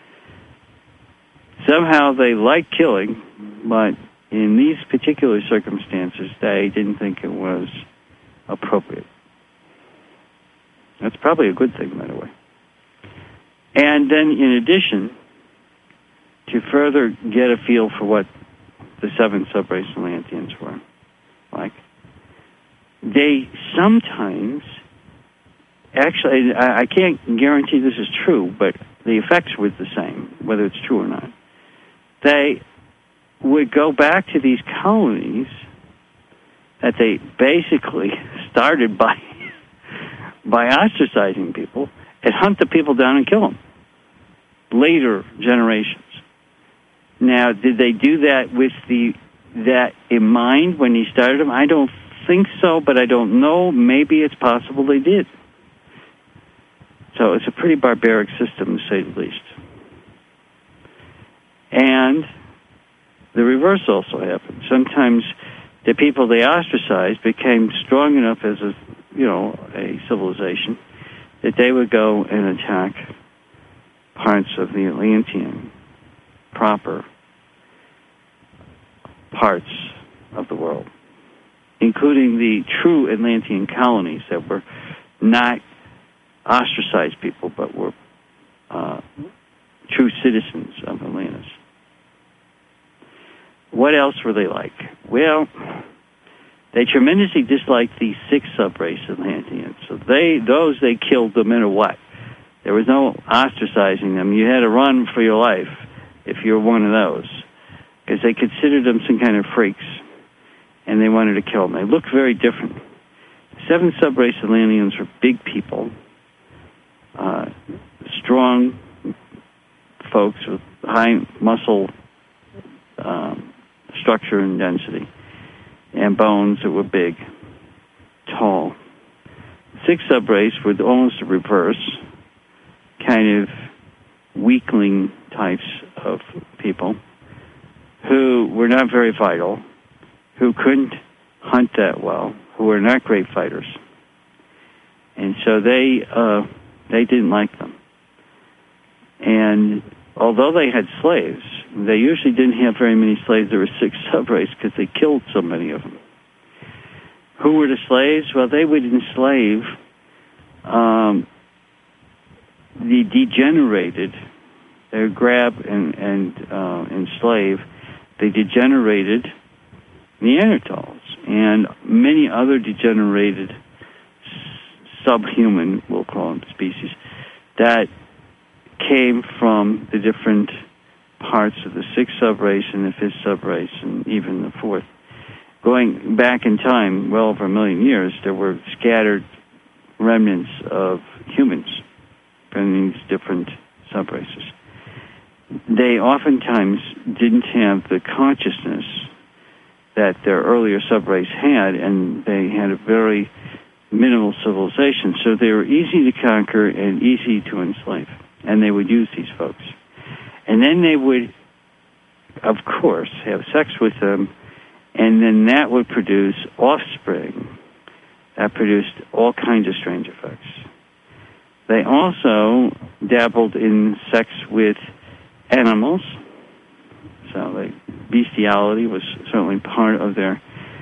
somehow they liked killing, but in these particular circumstances, they didn't think it was appropriate. That's probably a good thing, by the way. And then, in addition, to further get a feel for what the seven subrace Atlanteans were like, they sometimes, actually, I can't guarantee this is true, but the effects were the same, whether it's true or not. They would go back to these colonies that they basically started by ostracizing people and hunt the people down and kill them. Later generations. Now, did they do that with that in mind when he started them? I don't think so, but I don't know. Maybe it's possible they did. So it's a pretty barbaric system, to say the least. And the reverse also happened. Sometimes the people they ostracized became strong enough as a civilization that they would go and attack parts of the Atlantean proper parts of the world, including the true Atlantean colonies that were not ostracized people, but were true citizens of Atlantis. What else were they like? Well, they tremendously disliked the sixth subrace Atlanteans. So they killed no matter what. There was no ostracizing them. You had to run for your life if you were one of those, because they considered them some kind of freaks, and they wanted to kill them. They looked very different. Seventh subrace Atlanteans were big people, strong folks with high muscle structure and density, and bones that were big, tall. Sixth subrace were almost the reverse, kind of weakling types of people who were not very vital, who couldn't hunt that well, who were not great fighters. And so they didn't like them. And although they had slaves, they usually didn't have very many slaves. There were six subrace because they killed so many of them. Who were the slaves? Well, they would enslave the degenerated. They would grab and enslave the degenerated Neanderthals and many other degenerated subhuman, we'll call them, species, that came from the different parts of the sixth subrace and the fifth subrace and even the fourth. Going back in time, well over 1 million years, there were scattered remnants of humans from these different subraces. They oftentimes didn't have the consciousness that their earlier subrace had, and they had a very minimal civilization, so they were easy to conquer and easy to enslave, and they would use these folks. And then they would, of course, have sex with them, and then that would produce offspring that produced all kinds of strange effects. They also dabbled in sex with animals, so bestiality was certainly part of their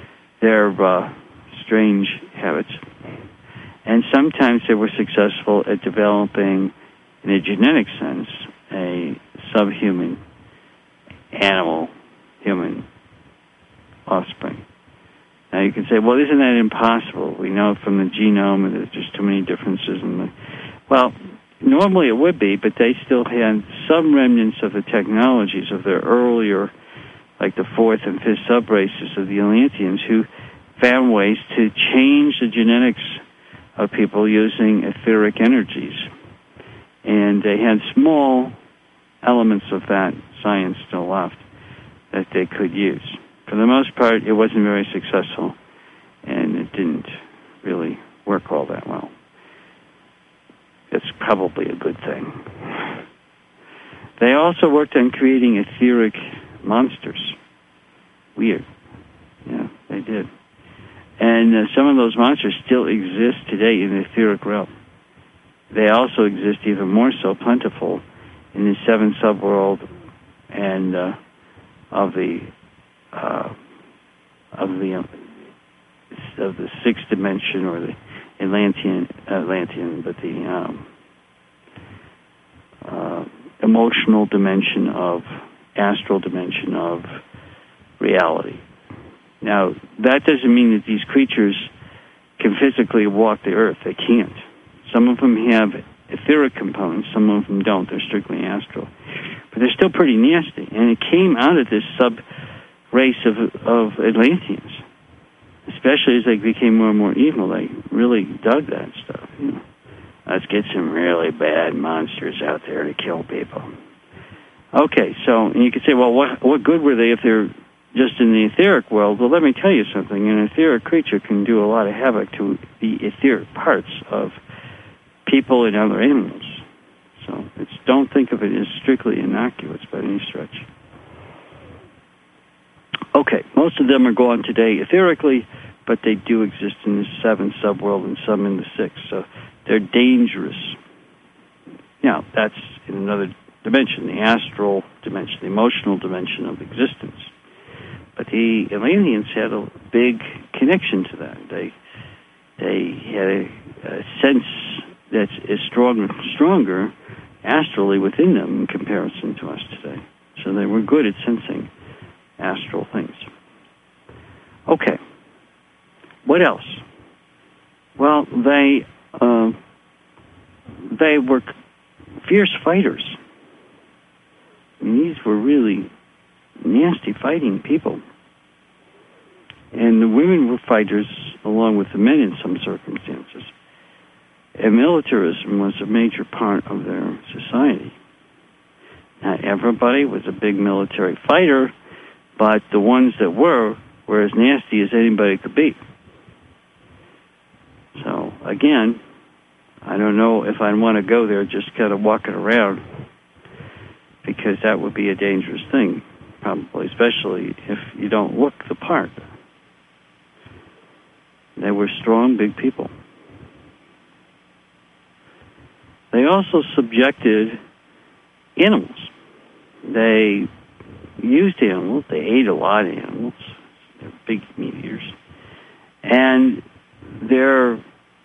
strange habits. And sometimes they were successful at developing, in a genetic sense, a subhuman animal-human offspring. Now you can say, well, isn't that impossible? We know from the genome that there's just too many differences. Well, normally it would be, but they still had some remnants of the technologies of their earlier, like the fourth and fifth subraces of the Atlanteans, who found ways to change the genetics of people using etheric energies. And they had small elements of that science still left that they could use. For the most part, it wasn't very successful, and it didn't really work all that well. It's probably a good thing. They also worked on creating etheric monsters. Weird. Yeah, they did. And some of those monsters still exist today in the etheric realm. They also exist even more so plentiful in the seventh subworld and of the sixth dimension, or the Atlantean, but the emotional dimension of astral dimension of reality. Now, that doesn't mean that these creatures can physically walk the earth. They can't. Some of them have etheric components, some of them don't. They're strictly astral. But they're still pretty nasty. And it came out of this sub-race of Atlanteans. Especially as they became more and more evil, they really dug that stuff. You know, let's get some really bad monsters out there to kill people. Okay, so you could say, well, what good were they if they're just in the etheric world? Well, let me tell you something. An etheric creature can do a lot of havoc to the etheric parts of people and other animals. So don't think of it as strictly innocuous by any stretch. Okay, most of them are gone today etherically, but they do exist in the 7th subworld and some in the 6th, so they're dangerous. Now, that's in another dimension, the astral dimension, the emotional dimension of existence. But the Atlanteans had a big connection to that. They had a sense that's as stronger astrally within them in comparison to us today. So they were good at sensing astral things. Okay. What else? Well, they were fierce fighters. I mean, these were really nasty fighting people. And the women were fighters along with the men in some circumstances. And militarism was a major part of their society. Not everybody was a big military fighter, but the ones that were as nasty as anybody could be. So, again, I don't know if I'd want to go there just kind of walking around, because that would be a dangerous thing, probably, especially if you don't look the part. They were strong, big people. They also subjected animals. They used animals. They ate a lot of animals. They're big meat eaters. And their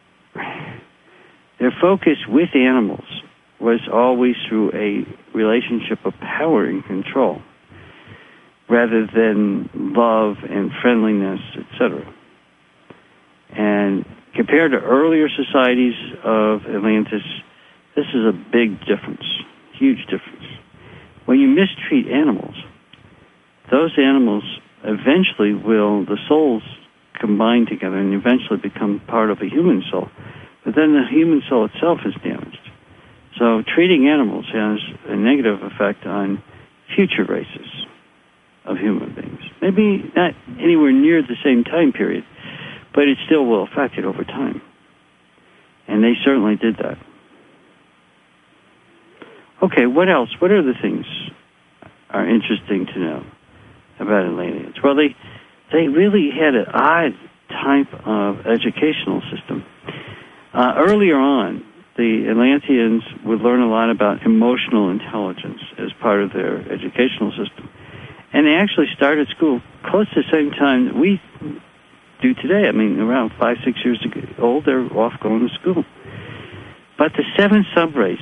focus with animals was always through a relationship of power and control, rather than love and friendliness, etc. And compared to earlier societies of Atlantis, this is a big difference, huge difference. When you mistreat animals, those animals eventually the souls combine together and eventually become part of a human soul. But then the human soul itself is damaged. So treating animals has a negative effect on future races of human beings. Maybe not anywhere near the same time period, but it still will affect it over time. And they certainly did that. Okay, what else? What other things are interesting to know about Atlanteans? Well, they really had an odd type of educational system. Earlier on, the Atlanteans would learn a lot about emotional intelligence as part of their educational system. And they actually started school close to the same time that we do today. I mean, around 5-6 years old, they're off going to school. But the 7th subrace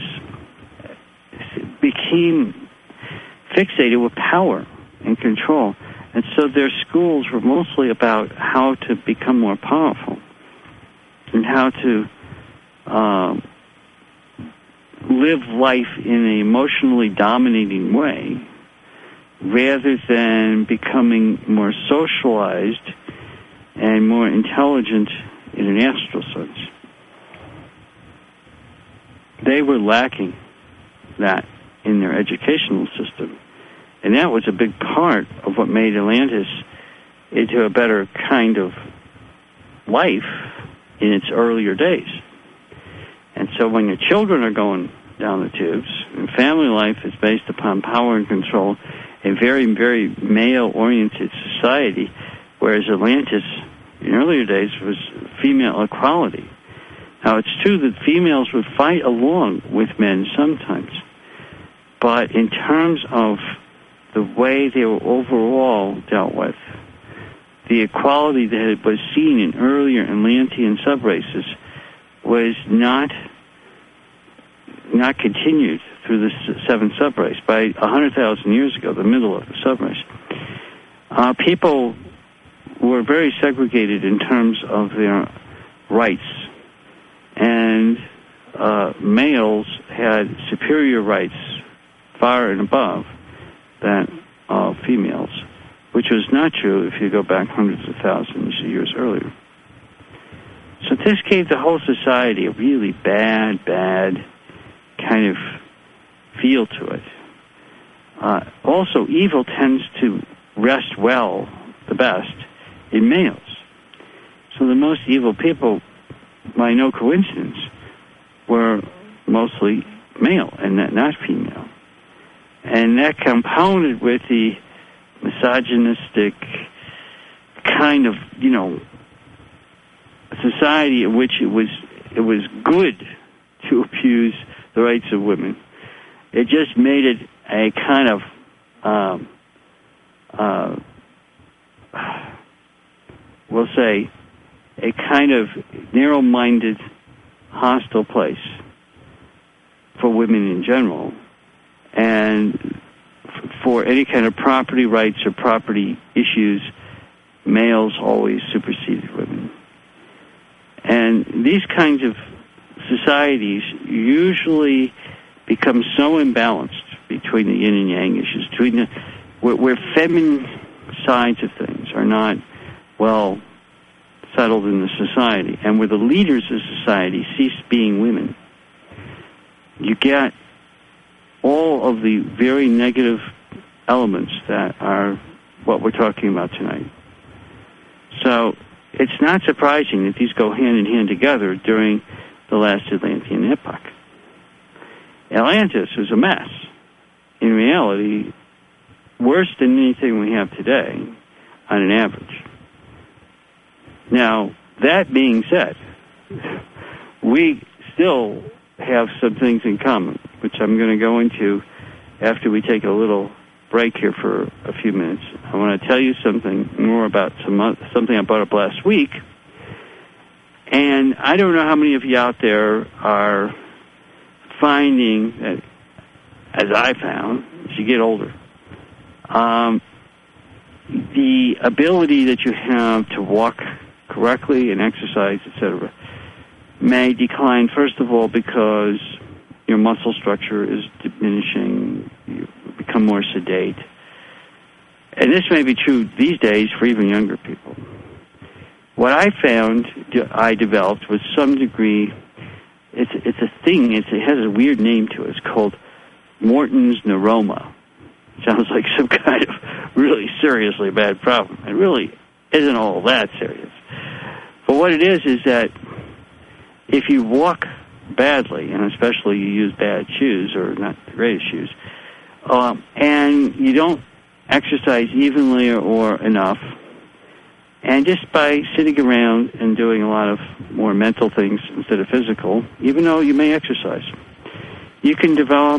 became fixated with power and control. And so their schools were mostly about how to become more powerful and how to live life in an emotionally dominating way rather than becoming more socialized and more intelligent in an astral sense. They were lacking that in their educational system. And that was a big part of what made Atlantis into a better kind of life in its earlier days. And so when your children are going down the tubes, and family life is based upon power and control, a very, very male-oriented society, whereas Atlantis in earlier days was female equality. Now, it's true that females would fight along with men sometimes, but in terms of the way they were overall dealt with, the equality that was seen in earlier Atlantean subraces was not continued through the 7th subrace. By 100,000 years ago, the middle of the subrace, people were very segregated in terms of their rights, and males had superior rights far and above that of females, which was not true if you go back hundreds of thousands of years earlier. So this gave the whole society a really bad kind of feel to it. also evil tends to rest well, the best, in males. So the most evil people, by no coincidence, were mostly male and not female. And that compounded with the misogynistic kind of, society in which it was good to abuse the rights of women. It just made it a kind of we'll say a kind of narrow-minded, hostile place for women in general, and for any kind of property rights or property issues, males always superseded women. And these kinds of societies usually become so imbalanced between the yin and yang issues, between where feminine sides of things are not well settled in the society, and where the leaders of society cease being women. You get all of the very negative elements that are what we're talking about tonight. So it's not surprising that these go hand in hand together during the last Atlantean epoch. Atlantis was a mess. In reality, worse than anything we have today on an average. Now, that being said, we still have some things in common, which I'm going to go into after we take a little break here for a few minutes. I want to tell you something more about something I brought up last week. And I don't know how many of you out there are finding that, as I found, as you get older, the ability that you have to walk correctly and exercise, etc., may decline, first of all, because your muscle structure is diminishing, you become more sedate. And this may be true these days for even younger people. What I found I developed was some degree, it's a thing, it has a weird name to it. It's called Morton's neuroma. Sounds like some kind of really seriously bad problem. It really isn't all that serious. But what it is that if you walk badly, and especially you use bad shoes or not the greatest shoes, and you don't exercise evenly or enough, and just by sitting around and doing a lot of more mental things instead of physical, even though you may exercise, you can develop,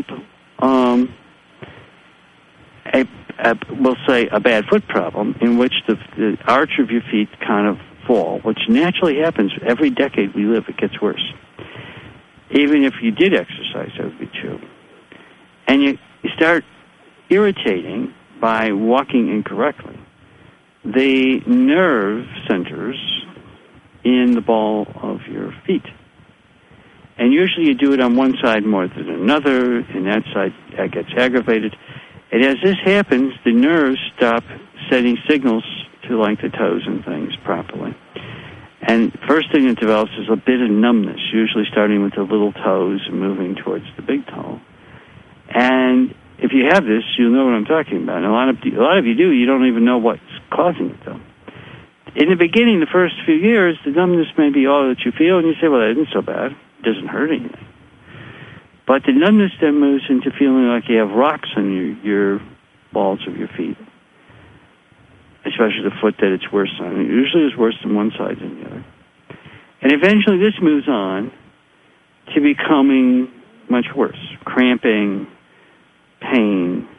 we'll say, a bad foot problem in which the arch of your feet kind of fall, which naturally happens every decade we live. It gets worse. Even if you did exercise, that would be true. And you start irritating by walking incorrectly the nerve centers in the ball of your feet. And usually you do it on one side more than another, and that side gets aggravated. And as this happens, the nerves stop sending signals to like the toes and things properly. And first thing that develops is a bit of numbness, usually starting with the little toes and moving towards the big toe. And if you have this, you'll know what I'm talking about. And a lot of you do. You don't even know what's causing it, though. In the beginning, the first few years, the numbness may be all that you feel, and you say, well, that isn't so bad. It doesn't hurt anything. But the numbness then moves into feeling like you have rocks on your balls of your feet, especially the foot that it's worse on. It usually is worse on one side than the other. And eventually this moves on to becoming much worse. Cramping, pain,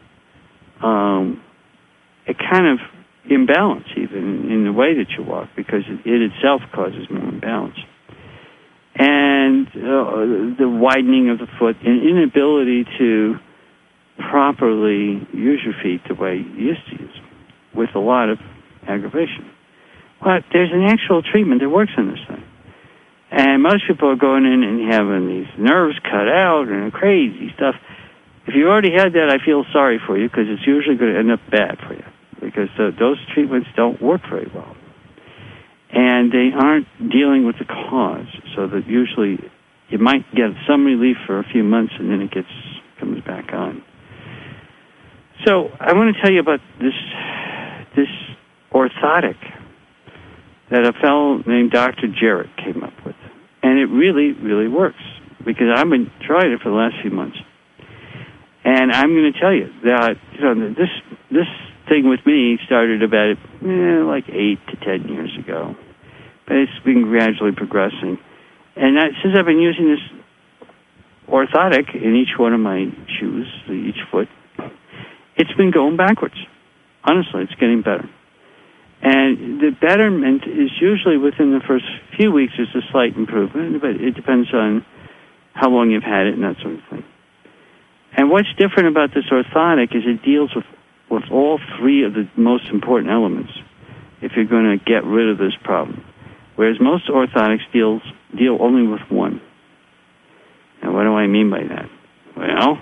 a kind of imbalance even in the way that you walk, because it itself causes more imbalance. And the widening of the foot, and inability to properly use your feet the way you used to use them, with a lot of aggravation. But there's an actual treatment that works on this thing. And most people are going in and having these nerves cut out and crazy stuff. If you already had that, I feel sorry for you, because it's usually going to end up bad for you, because those treatments don't work very well. And they aren't dealing with the cause, so that usually you might get some relief for a few months and then it comes back on. So I want to tell you about this orthotic that a fellow named Dr. Jarrett came up with. And it really, really works, because I've been trying it for the last few months. And I'm going to tell you that this thing with me started about like 8 to 10 years ago. But it's been gradually progressing. And since I've been using this orthotic in each one of my shoes, each foot, it's been going backwards. Honestly, it's getting better. And the betterment is usually within the first few weeks. There's a slight improvement, but it depends on how long you've had it and that sort of thing. And what's different about this orthotic is it deals with all three of the most important elements if you're going to get rid of this problem. Whereas most orthotics deal only with one. Now, what do I mean by that? Well,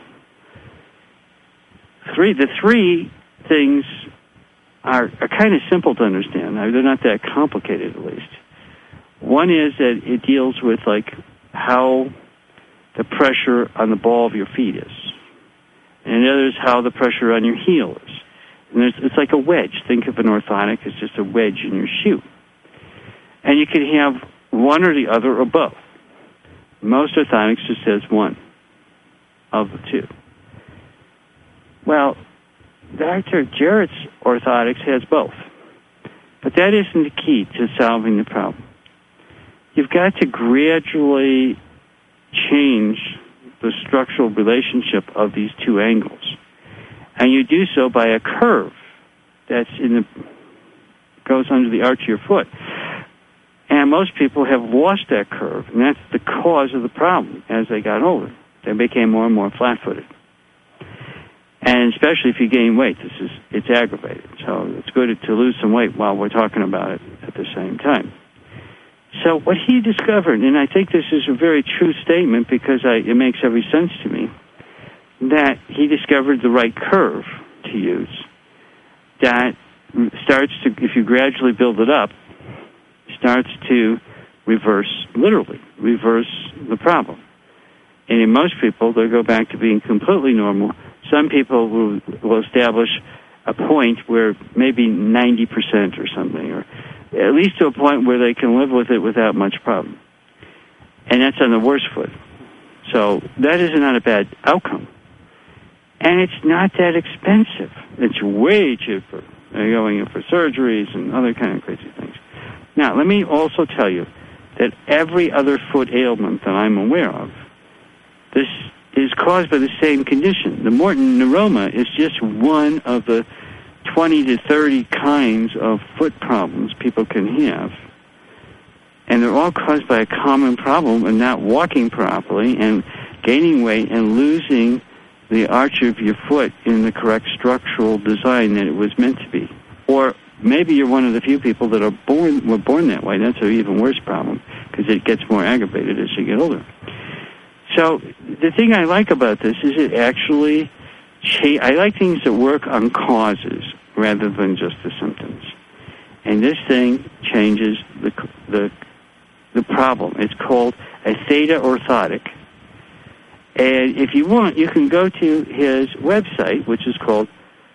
the three things are kind of simple to understand. They're not that complicated, at least. One is that it deals with, like, how the pressure on the ball of your feet is. And the other is how the pressure on your heel is. And it's like a wedge. Think of an orthotic as just a wedge in your shoe. And you can have one or the other or both. Most orthotics just has one of the two. Well, Dr. Jarrett's orthotics has both. But that isn't the key to solving the problem. You've got to gradually change the structural relationship of these two angles. And you do so by a curve that's goes under the arch of your foot. And most people have lost that curve, and that's the cause of the problem as they got older. They became more and more flat-footed. And especially if you gain weight, it's aggravated. So it's good to lose some weight while we're talking about it at the same time. So what he discovered, and I think this is a very true statement because it makes every sense to me, that he discovered the right curve to use that starts to, if you gradually build it up, starts to literally reverse the problem. And in most people, they'll go back to being completely normal. Some people will establish a point where maybe 90% or something, or at least to a point where they can live with it without much problem. And that's on the worst foot. So that is not a bad outcome. And it's not that expensive. It's way cheaper than going in for surgeries and other kind of crazy things. Now, let me also tell you that every other foot ailment that I'm aware of, this is caused by the same condition. The Morton neuroma is just one of the 20 to 30 kinds of foot problems people can have. And they're all caused by a common problem of not walking properly and gaining weight and losing the arch of your foot in the correct structural design that it was meant to be. Or maybe you're one of the few people that were born that way. That's an even worse problem because it gets more aggravated as you get older. So the thing I like about this is it actually, I like things that work on causes rather than just the symptoms. And this thing changes the problem. It's called a theta orthotic. And if you want, you can go to his website, which is called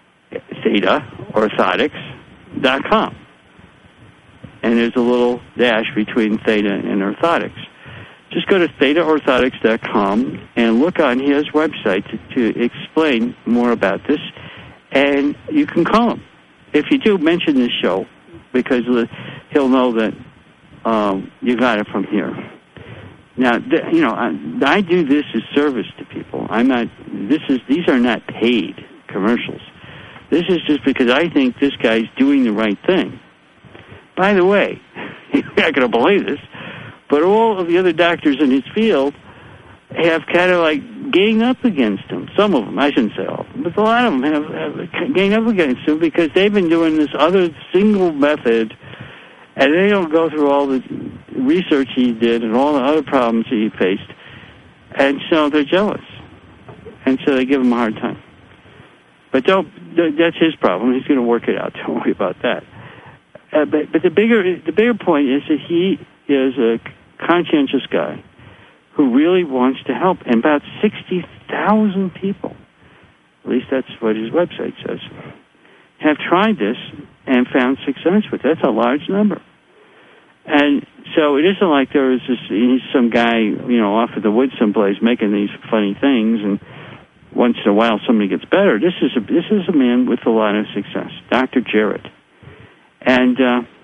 thetaorthotics.com. And there's a little dash between theta and orthotics. Just go to thetaorthotics.com and look on his website to explain more about this. And you can call him. If you do, mention this show, because he'll know that you got it from here. Now, I do this as service to people. These are not paid commercials. This is just because I think this guy's doing the right thing. By the way, you're not going to believe this, but all of the other doctors in his field have kind of like gained up against him. Some of them, I shouldn't say all, but a lot of them have gained up against him because they've been doing this other single method, and they don't go through all the research he did and all the other problems he faced, and so they're jealous, and so they give him a hard time. But that's his problem. He's going to work it out. Don't worry about that. But the bigger point is that he is a conscientious guy who really wants to help. And about 60,000 people At least that's what his website says. Have tried this and found success with it. That's a large number. And so it isn't like there is some guy, off in the woods someplace making these funny things, and once in a while somebody gets better. This is a man with a lot of success, Dr. Jarrett. And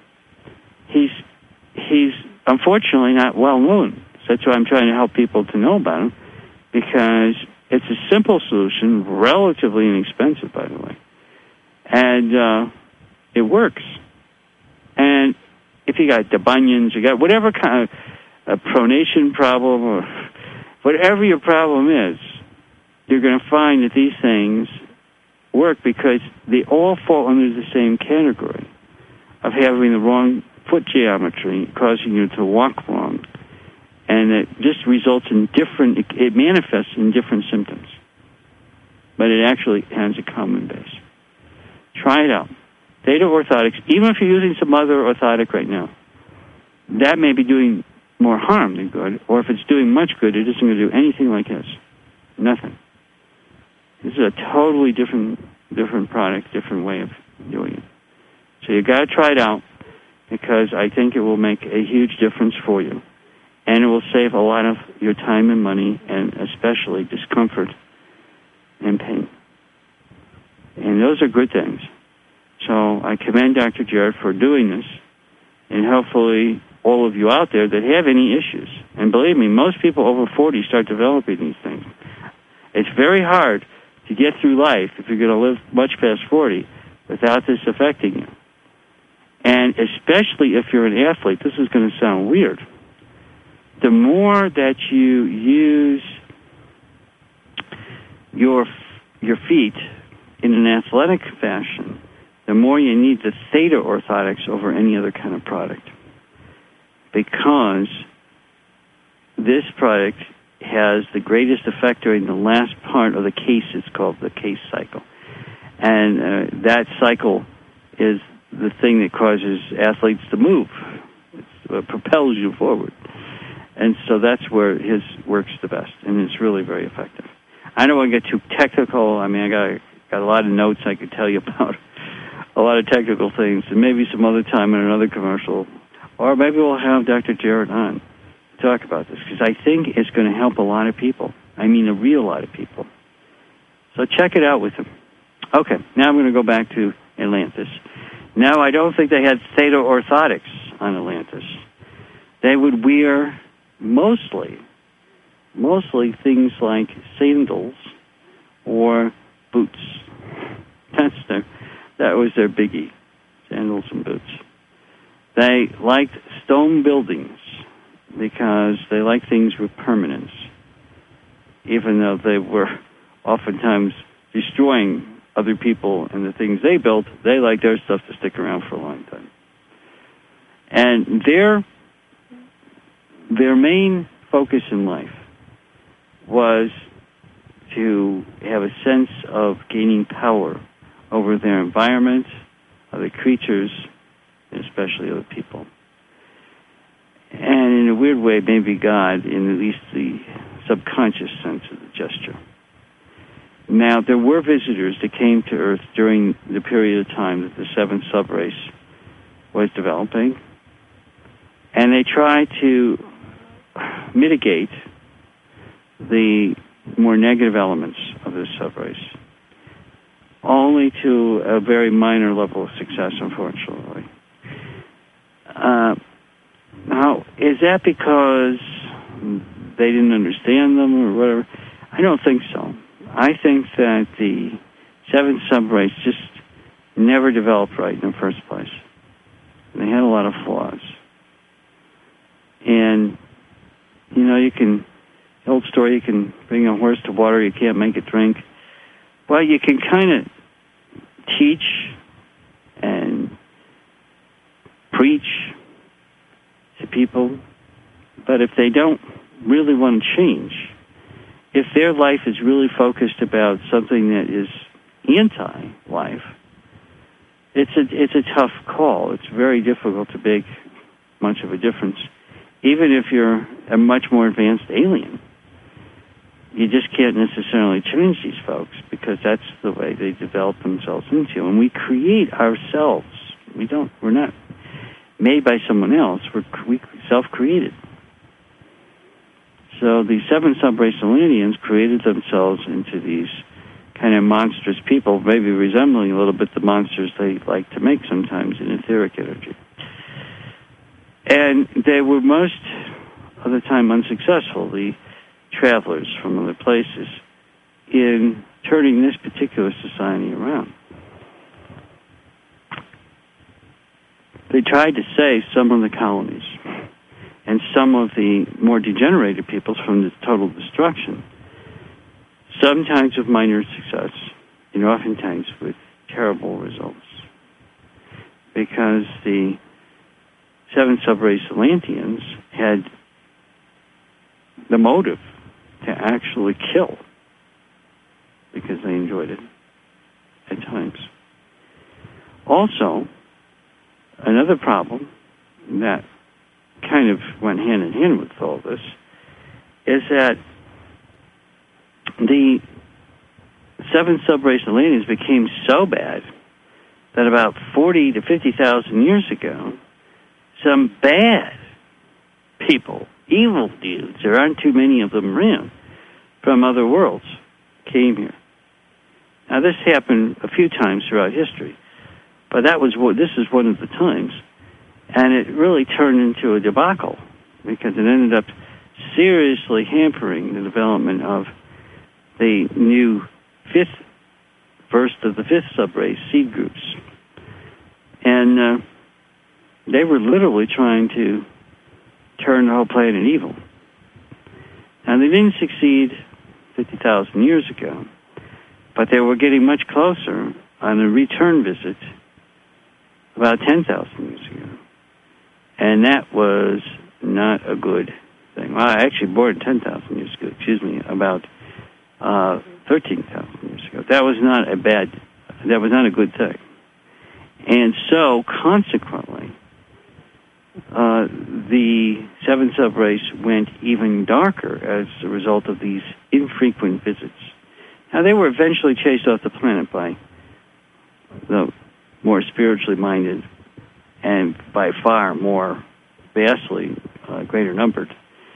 he's unfortunately not well known. So that's why I'm trying to help people to know about him, because it's a simple solution, relatively inexpensive, by the way. And it works. And if you got the bunions, you got whatever kind of pronation problem, or whatever your problem is, you're going to find that these things work because they all fall under the same category of having the wrong foot geometry, causing you to walk wrong. And it just results in it manifests in different symptoms. But it actually has a common base. Try it out. Theta orthotics, even if you're using some other orthotic right now, that may be doing more harm than good, or if it's doing much good, it isn't going to do anything like this. Nothing. This is a totally different product, different way of doing it. So you got to try it out, because I think it will make a huge difference for you. And it will save a lot of your time and money, and especially discomfort and pain. And those are good things. So I commend Dr. Jarrett for doing this, and hopefully all of you out there that have any issues. And believe me, most people over 40 start developing these things. It's very hard to get through life if you're going to live much past 40 without this affecting you. And especially if you're an athlete, this is going to sound weird. The more that you use your feet in an athletic fashion, the more you need the theta orthotics over any other kind of product. Because this product has the greatest effect during the last part of the case. It's called the case cycle. And that cycle is the thing that causes athletes to move. It propels you forward. And so that's where his works the best, and it's really very effective. I don't want to get too technical. I mean, I got a lot of notes I could tell you about, a lot of technical things, and maybe some other time in another commercial. Or maybe we'll have Dr. Jarrett on to talk about this, because I think it's going to help a lot of people. I mean, a real lot of people. So check it out with him. Okay, now I'm going to go back to Atlantis. Now, I don't think they had theta orthotics on Atlantis. They would wear mostly things like sandals or boots. That was their biggie, sandals and boots. They liked stone buildings because they liked things with permanence, even though they were oftentimes destroying other people and the things they built. They liked their stuff to stick around for a long time. And their main focus in life was to have a sense of gaining power over their environment, other creatures, and especially other people. And in a weird way, maybe God, in at least the subconscious sense of the gesture. Now, there were visitors that came to Earth during the period of time that the seventh subrace was developing, and they tried to mitigate the more negative elements of this subrace, only to a very minor level of success, unfortunately. Now, is that because they didn't understand them or whatever? I don't think so. I think that the seventh subrace just never developed right in the first place. They had a lot of flaws. And, the old story, you can bring a horse to water, you can't make it drink. Well, you can kind of teach and preach to people, but if they don't really want to change, if their life is really focused about something that is anti-life, it's a tough call. It's very difficult to make much of a difference, even if you're a much more advanced alien. you just can't necessarily change these folks because that's the way they develop themselves into. And we create ourselves. We're not made by someone else. We self-created. So the 7 sub-race Atlanteans created themselves into these kind of monstrous people, maybe resembling a little bit the monsters they like to make sometimes in etheric energy. And they were most of the time unsuccessful, the travelers from other places, in turning this particular society around. They tried to save some of the colonies and some of the more degenerated peoples from the total destruction, sometimes with minor success, and oftentimes with terrible results. Because the 7 sub-race Atlanteans had the motive to actually kill because they enjoyed it at times. Also, another problem that kind of went hand in hand with all this is that the 7 sub-race Atlanteans became so bad that about 40 to 50,000 years ago, some bad people, evil dudes, there aren't too many of them around, from other worlds, came here. Now, this happened a few times throughout history, but this is one of the times, and it really turned into a debacle because it ended up seriously hampering the development of the new first of the 5th sub-race seed groups. And they were literally trying to turn the whole planet evil. Now, they didn't succeed 50,000 years ago, but they were getting much closer on a return visit about 10,000 years ago. And that was not a good thing. Well, actually, more than 10,000 years ago, about 13,000 years ago. That was not a good thing. And so, consequently, the 7 sub-race went even darker as a result of these infrequent visits. Now, they were eventually chased off the planet by the more spiritually minded and by far more vastly greater numbered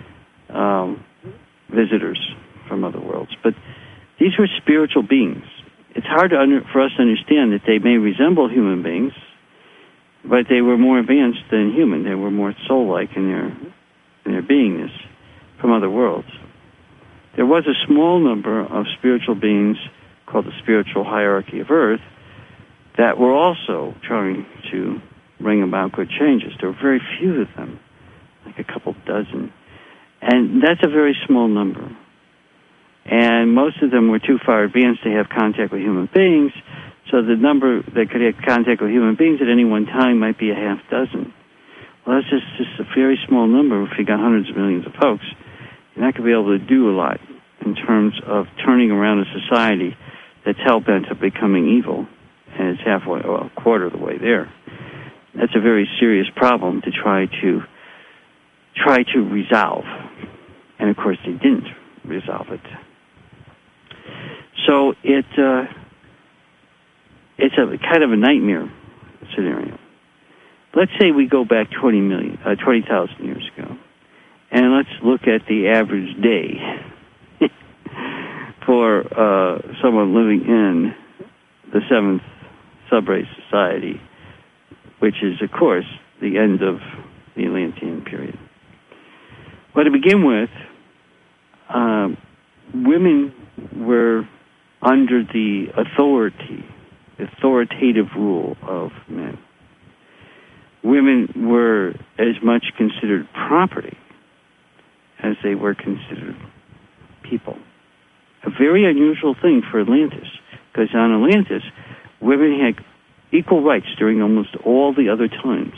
visitors from other worlds. But these were spiritual beings. It's hard for us to understand that they may resemble human beings, but they were more advanced than human. They were more soul-like in their beingness from other worlds. There was a small number of spiritual beings called the spiritual hierarchy of Earth that were also trying to bring about good changes. There were very few of them, like a couple dozen. And that's a very small number. And most of them were too far advanced to have contact with human beings, so the number that could have contact with human beings at any one time might be a half dozen. Well, that's just a very small number. If you got hundreds of millions of folks, you're not going to be able to do a lot in terms of turning around a society that's hell-bent of becoming evil, and it's halfway, well, a quarter of the way there. That's a very serious problem to try to resolve. And, of course, they didn't resolve it. So it's a kind of a nightmare scenario. Let's say we go back 20,000 years ago, and let's look at the average day for someone living in the 7th sub-race society, which is, of course, the end of the Atlantean period. Well, to begin with, women were under the authoritative rule of men. Women were as much considered property as they were considered people. A very unusual thing for Atlantis, because on Atlantis, women had equal rights during almost all the other times,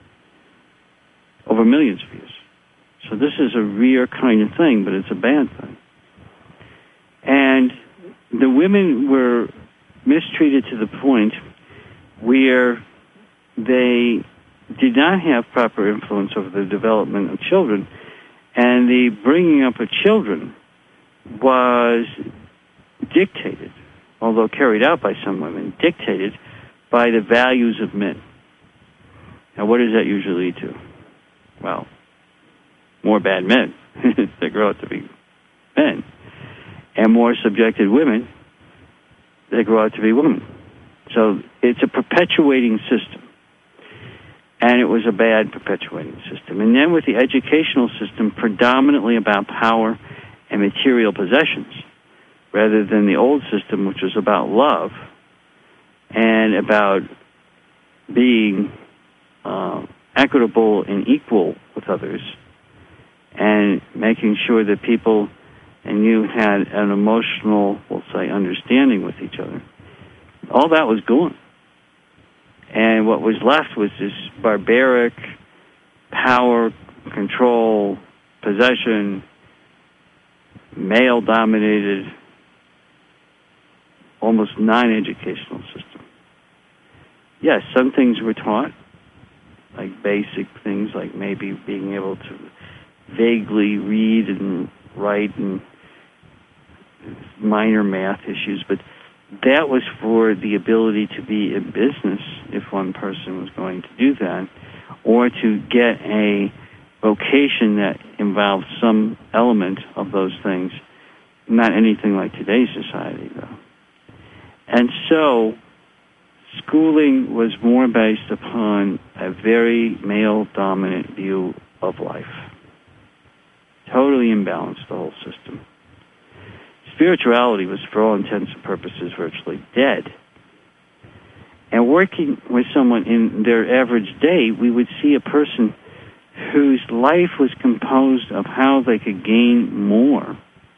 over millions of years. So this is a rare kind of thing, but it's a bad thing. And the women were mistreated to the point where they did not have proper influence over the development of children, and the bringing up of children was dictated, although carried out by some women, dictated by the values of men. Now, what does that usually lead to? Well, more bad men that grow up to be men, and more subjected women that grow up to be women. So it's a perpetuating system, and it was a bad perpetuating system. And then with the educational system predominantly about power and material possessions, rather than the old system, which was about love and about being equitable and equal with others, and making sure that people and you had an emotional, we'll say, understanding with each other. All that was gone. And what was left was this barbaric power, control, possession, male-dominated, almost non-educational system. Yes, some things were taught, like basic things, like maybe being able to vaguely read and write and minor math issues, but that was for the ability to be in business if one person was going to do that, or to get a vocation that involved some element of those things, not anything like today's society, though. And so schooling was more based upon a very male-dominant view of life. Totally imbalanced, the whole system. Spirituality was, for all intents and purposes, virtually dead. And working with someone in their average day, we would see a person whose life was composed of how they could gain more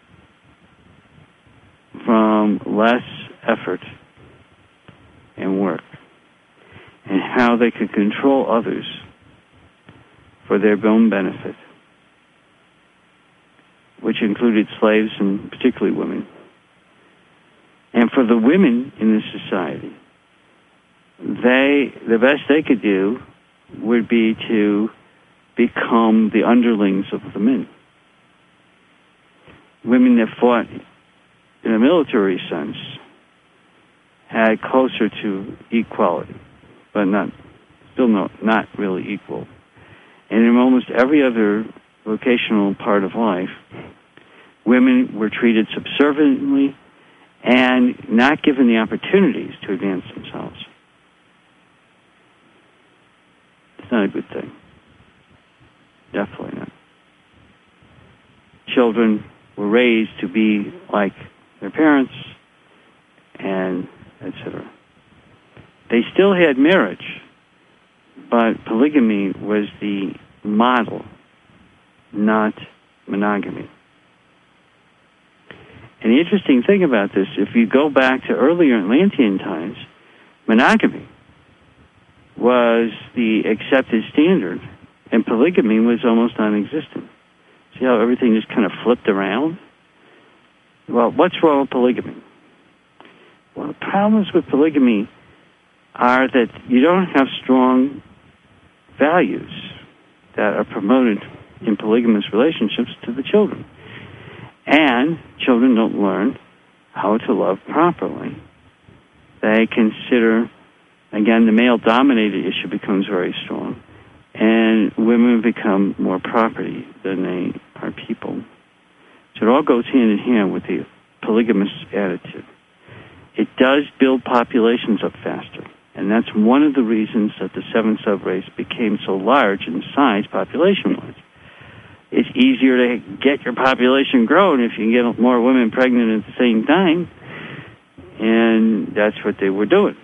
from less effort and work, and how they could control others for their own benefit, which included slaves and particularly women. And for the women in this society, the best they could do would be to become the underlings of the men. Women that fought in a military sense had closer to equality, but not really equal. And in almost every other vocational part of life, women were treated subserviently and not given the opportunities to advance themselves. It's not a good thing. Definitely not. Children were raised to be like their parents, and etc. They still had marriage, but polygamy was the model, not monogamy. And the interesting thing about this, if you go back to earlier Atlantean times, monogamy was the accepted standard, and polygamy was almost non-existent. See how everything just kind of flipped around? Well, what's wrong with polygamy? Well, the problems with polygamy are that you don't have strong values that are promoted in polygamous relationships to the children. And children don't learn how to love properly. They consider, again, the male-dominated issue becomes very strong, and women become more property than they are people. So it all goes hand in hand with the polygamous attitude. It does build populations up faster, and that's one of the reasons that the seven subrace became so large in size population-wise. It's easier to get your population grown if you can get more women pregnant at the same time, and that's what they were doing.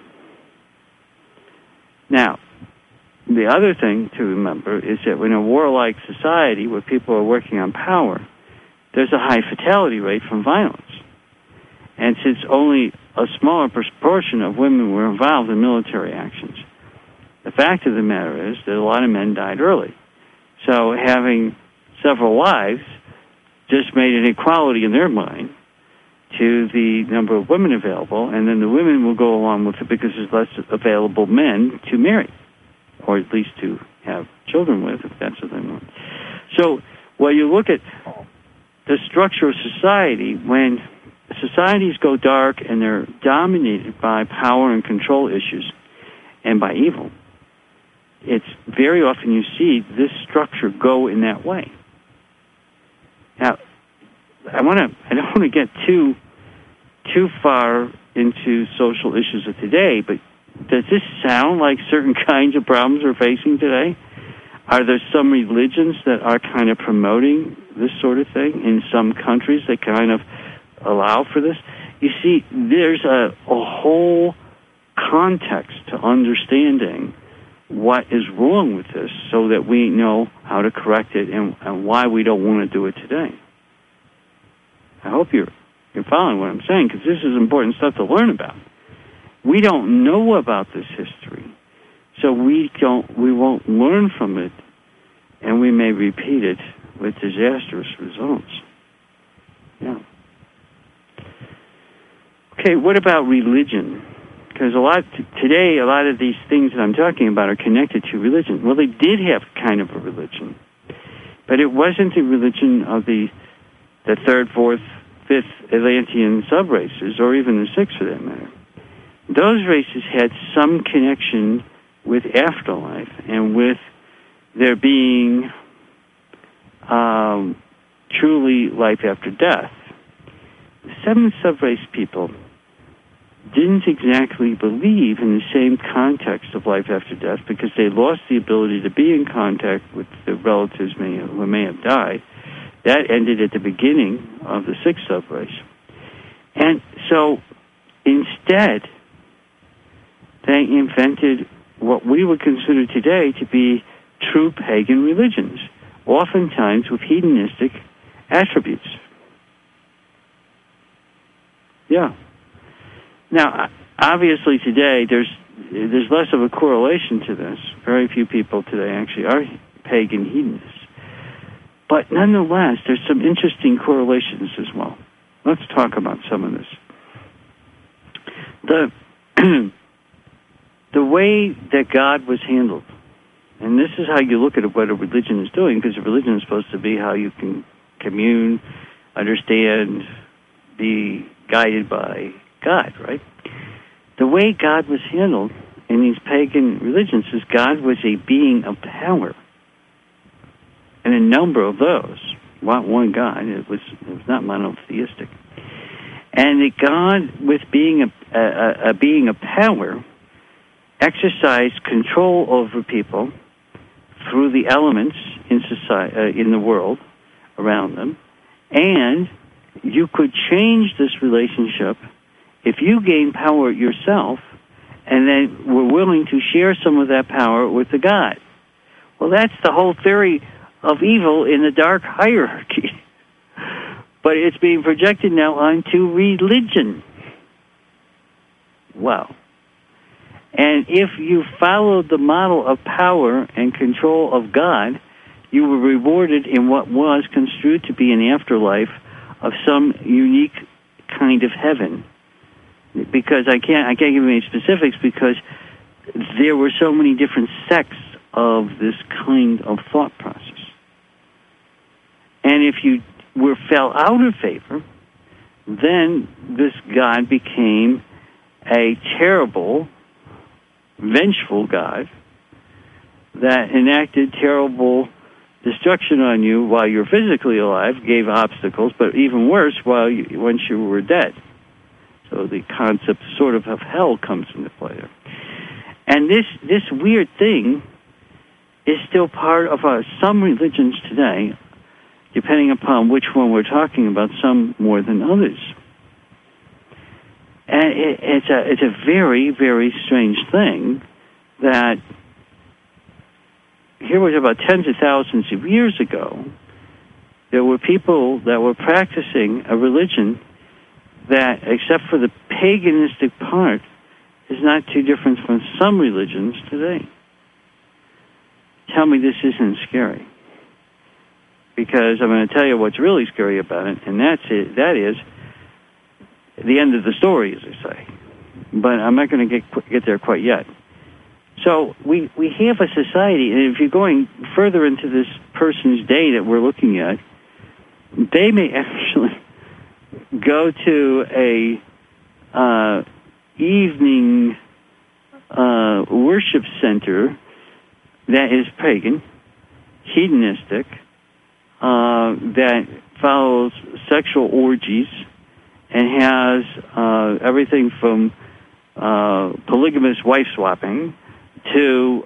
Now, the other thing to remember is that in a warlike society where people are working on power, there's a high fatality rate from violence. And since only a smaller proportion of women were involved in military actions, the fact of the matter is that a lot of men died early. So having several wives just made an equality in their mind to the number of women available, and then the women will go along with it because there's less available men to marry, or at least to have children with, if that's what they want. So when you look at the structure of society, when societies go dark and they're dominated by power and control issues and by evil, it's very often you see this structure go in that way. Now, I don't want to get too far into social issues of today, but does this sound like certain kinds of problems we're facing today? Are there some religions that are kind of promoting this sort of thing in some countries that kind of allow for this? You see, there's a whole context to understanding what is wrong with this so that we know how to correct it and why we don't want to do it today. I hope you're following what I'm saying, because this is important stuff to learn about. We don't know about this history, so we won't learn from it, and we may repeat it with disastrous results. Yeah. Okay, what about religion? Because today, a lot of these things that I'm talking about are connected to religion. Well, they did have kind of a religion, but it wasn't the religion of the third, fourth, fifth Atlantean subraces, or even the sixth for that matter. Those races had some connection with afterlife and with there being truly life after death. The seventh subrace people didn't exactly believe in the same context of life after death because they lost the ability to be in contact with the relatives who may have died. That ended at the beginning of the sixth subrace. And so instead, they invented what we would consider today to be true pagan religions, oftentimes with hedonistic attributes. Yeah. Now, obviously today, there's less of a correlation to this. Very few people today actually are pagan hedonists. But nonetheless, there's some interesting correlations as well. Let's talk about some of this. The way that God was handled, and this is how you look at what a religion is doing, because a religion is supposed to be how you can commune, understand, be guided by God, right? The way God was handled in these pagan religions is God was a being of power. And a number of those, not one God, it was not monotheistic. And that God, with being a being of power, exercised control over people through the elements in society, in the world around them, and you could change this relationship if you gain power yourself and then were willing to share some of that power with the God. Well, that's the whole theory of evil in the dark hierarchy. But it's being projected now onto religion. Wow. And if you followed the model of power and control of God, you were rewarded in what was construed to be an afterlife of some unique kind of heaven. Because I can't give you any specifics because there were so many different sects of this kind of thought process. And if you fell out of favor, then this God became a terrible, vengeful God that enacted terrible destruction on you while you're physically alive, gave obstacles, but even worse, once you were dead. So the concept sort of hell comes into play there. And this weird thing is still part of some religions today, depending upon which one we're talking about, some more than others. And it's a very, very strange thing that here was about tens of thousands of years ago, there were people that were practicing a religion that, except for the paganistic part, is not too different from some religions today. Tell me this isn't scary. Because I'm going to tell you what's really scary about it, and that is the end of the story, as I say. But I'm not going to get there quite yet. So we have a society, and if you're going further into this person's day that we're looking at, they may actually go to a evening worship center that is pagan, hedonistic, that follows sexual orgies and has everything from polygamous wife swapping to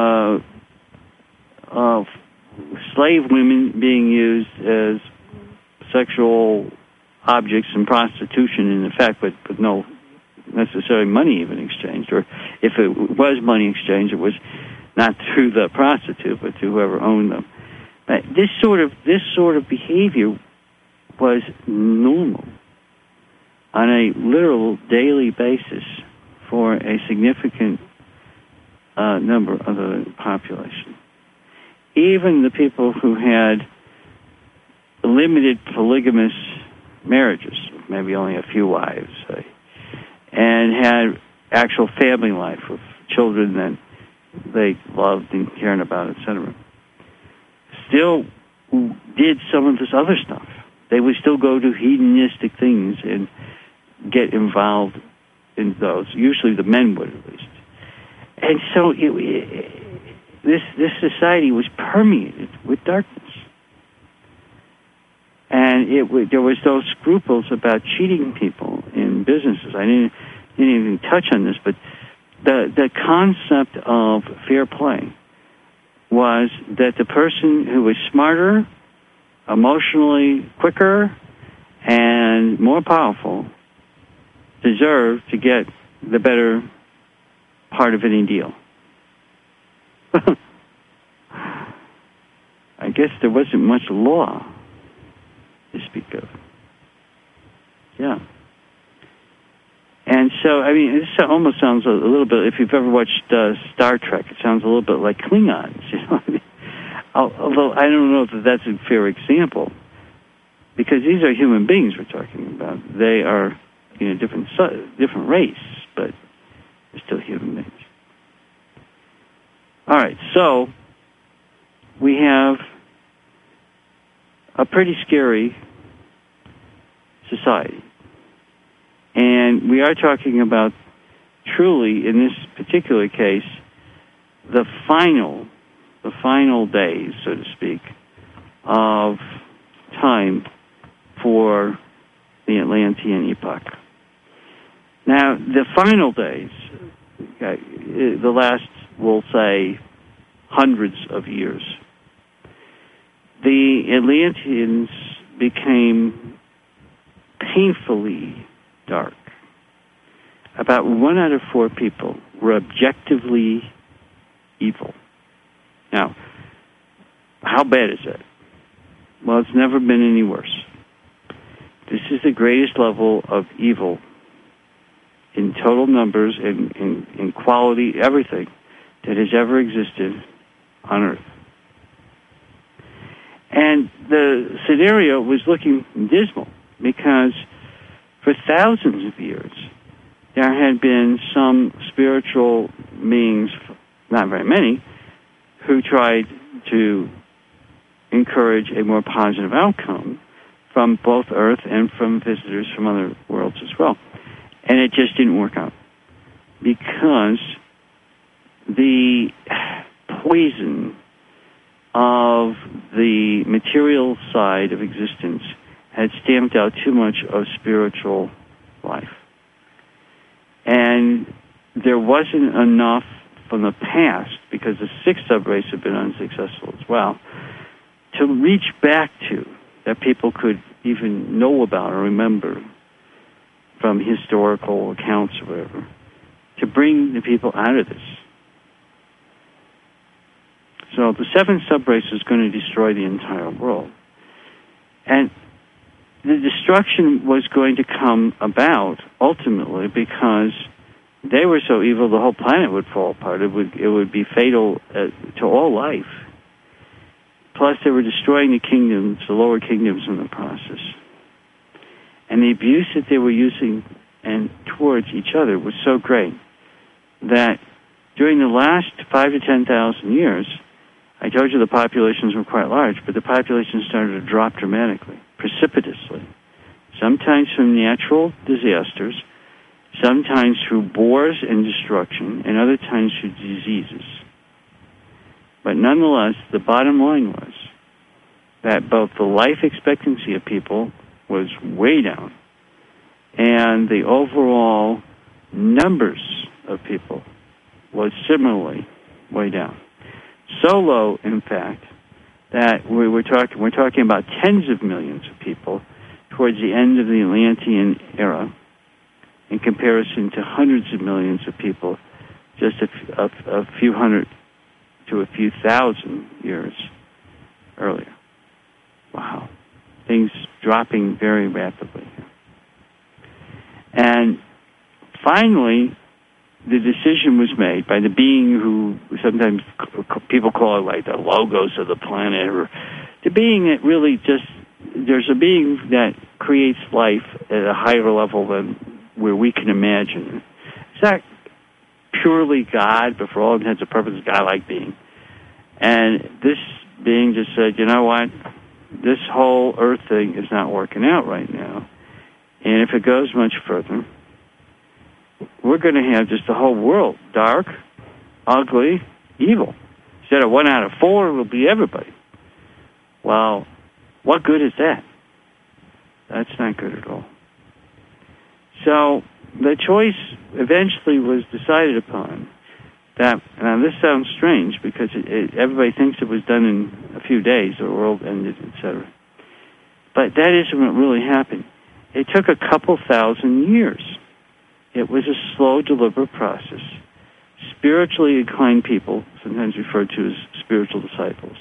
slave women being used as sexual objects in prostitution in effect, but no necessarily money even exchanged, or if it was money exchanged, it was not through the prostitute, but to whoever owned them. This sort of behavior was normal on a literal daily basis for a significant number of the population. Even the people who had limited polygamous marriages, maybe only a few wives, say, and had actual family life with children that they loved and cared about, etc., still did some of this other stuff. They would still go to hedonistic things and get involved in those. Usually the men would, at least. And so this society was permeated with darkness. And there was those scruples about cheating people in businesses. I didn't even touch on this, but the concept of fair play was that the person who was smarter, emotionally quicker, and more powerful deserved to get the better part of any deal. I guess there wasn't much law to speak of. Yeah. And so, I mean, this almost sounds a little bit, if you've ever watched Star Trek, it sounds a little bit like Klingons, you know what I mean? Although I don't know if that's a fair example, because these are human beings we're talking about. They are in a different race, but they're still human beings. All right, so we have a pretty scary society. And we are talking about, truly, in this particular case, the final days, so to speak, of time for the Atlantean epoch. Now, the final days, the last, we'll say, hundreds of years, the Atlanteans became painfully dark. About 1 out of 4 people were objectively evil. Now, how bad is that? Well, it's never been any worse. This is the greatest level of evil in total numbers, in quality, everything that has ever existed on Earth. And the scenario was looking dismal because for thousands of years, there had been some spiritual beings, not very many, who tried to encourage a more positive outcome from both Earth and from visitors from other worlds as well. And it just didn't work out because the poison of the material side of existence had stamped out too much of spiritual life. And there wasn't enough from the past, because the 6 subraces have been unsuccessful as well, to reach back to, that people could even know about or remember from historical accounts or whatever, to bring the people out of this. So the 7th subrace is going to destroy the entire world. And the destruction was going to come about ultimately because they were so evil the whole planet would fall apart. It would be fatal to all life. Plus, they were destroying the kingdoms, the lower kingdoms in the process. And the abuse that they were using and towards each other was so great that during the last 5,000 to 10,000 years, I told you the populations were quite large, but the populations started to drop dramatically, precipitously, sometimes from natural disasters, sometimes through wars and destruction, and other times through diseases. But nonetheless, the bottom line was that both the life expectancy of people was way down, and the overall numbers of people was similarly way down. So low, in fact, that we're talking about tens of millions of people towards the end of the Atlantean era, in comparison to hundreds of millions of people just a few hundred to a few thousand years earlier. Wow. Things dropping very rapidly. And finally, the decision was made by the being who sometimes people call it like the logos of the planet, or the being that really just, there's a being that creates life at a higher level than where we can imagine. It's not purely God, but for all intents and purposes, God-like being. And this being just said, you know what? This whole Earth thing is not working out right now. And if it goes much further, we're going to have just the whole world dark, ugly, evil. Instead of 1 out of 4, it will be everybody. Well, what good is that? That's not good at all. So the choice eventually was decided upon that, now this sounds strange because everybody thinks it was done in a few days, the world ended, etc. But that isn't what really happened. It took a couple thousand years. It was a slow, deliberate process. Spiritually inclined people, sometimes referred to as spiritual disciples,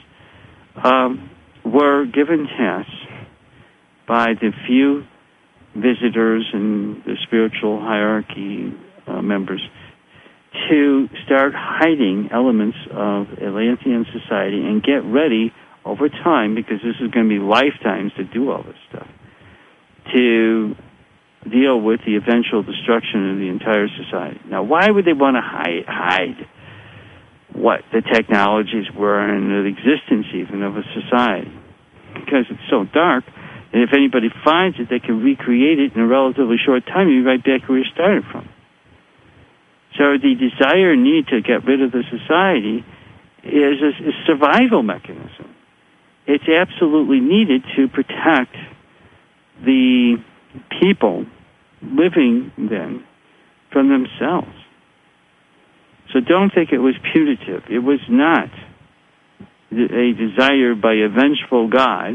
were given tasks by the few visitors and the spiritual hierarchy members to start hiding elements of Atlantean society and get ready over time, because this is going to be lifetimes to do all this stuff, to deal with the eventual destruction of the entire society. Now, why would they want to hide what the technologies were and the existence even of a society? Because it's so dark, and if anybody finds it, they can recreate it in a relatively short time and be right back where you started from. So the desire and need to get rid of the society is a survival mechanism. It's absolutely needed to protect the people living then from themselves. So don't think it was punitive. It was not a desire by a vengeful God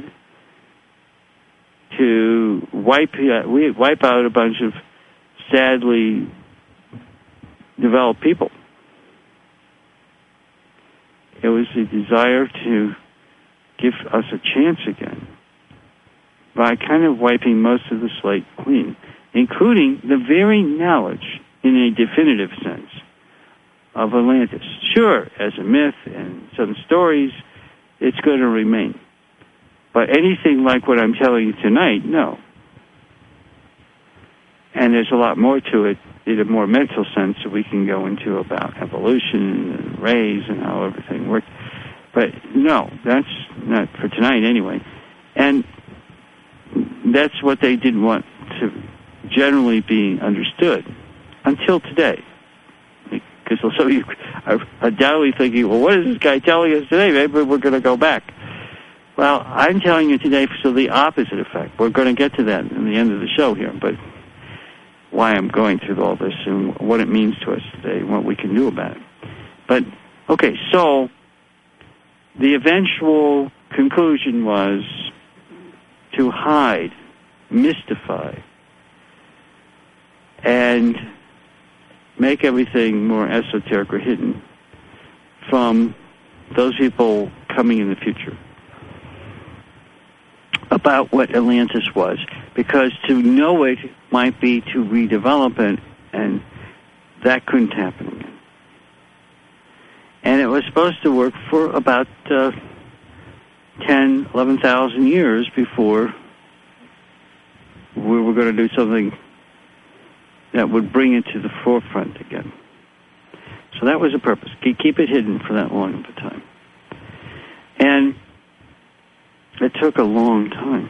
to wipe out a bunch of sadly developed people. It was a desire to give us a chance again by kind of wiping most of the slate clean, including the very knowledge, in a definitive sense, of Atlantis. Sure, as a myth and some stories, it's going to remain. But anything like what I'm telling you tonight, no. And there's a lot more to it in a more mental sense that we can go into about evolution and rays and how everything works. But no, that's not for tonight anyway. And that's what they didn't want to generally be understood until today. Because some of you are undoubtedly thinking, well, what is this guy telling us today? Maybe we're going to go back. Well, I'm telling you today for the opposite effect. We're going to get to that in the end of the show here, but why I'm going through all this and what it means to us today and what we can do about it. But, okay, so the eventual conclusion was to hide, mystify, and make everything more esoteric or hidden from those people coming in the future about what Atlantis was, because to know it might be to redevelop it, and that couldn't happen again. And it was supposed to work for about 10, 11,000 years before we were going to do something that would bring it to the forefront again. So that was the purpose. Keep it hidden for that long of a time. And it took a long time.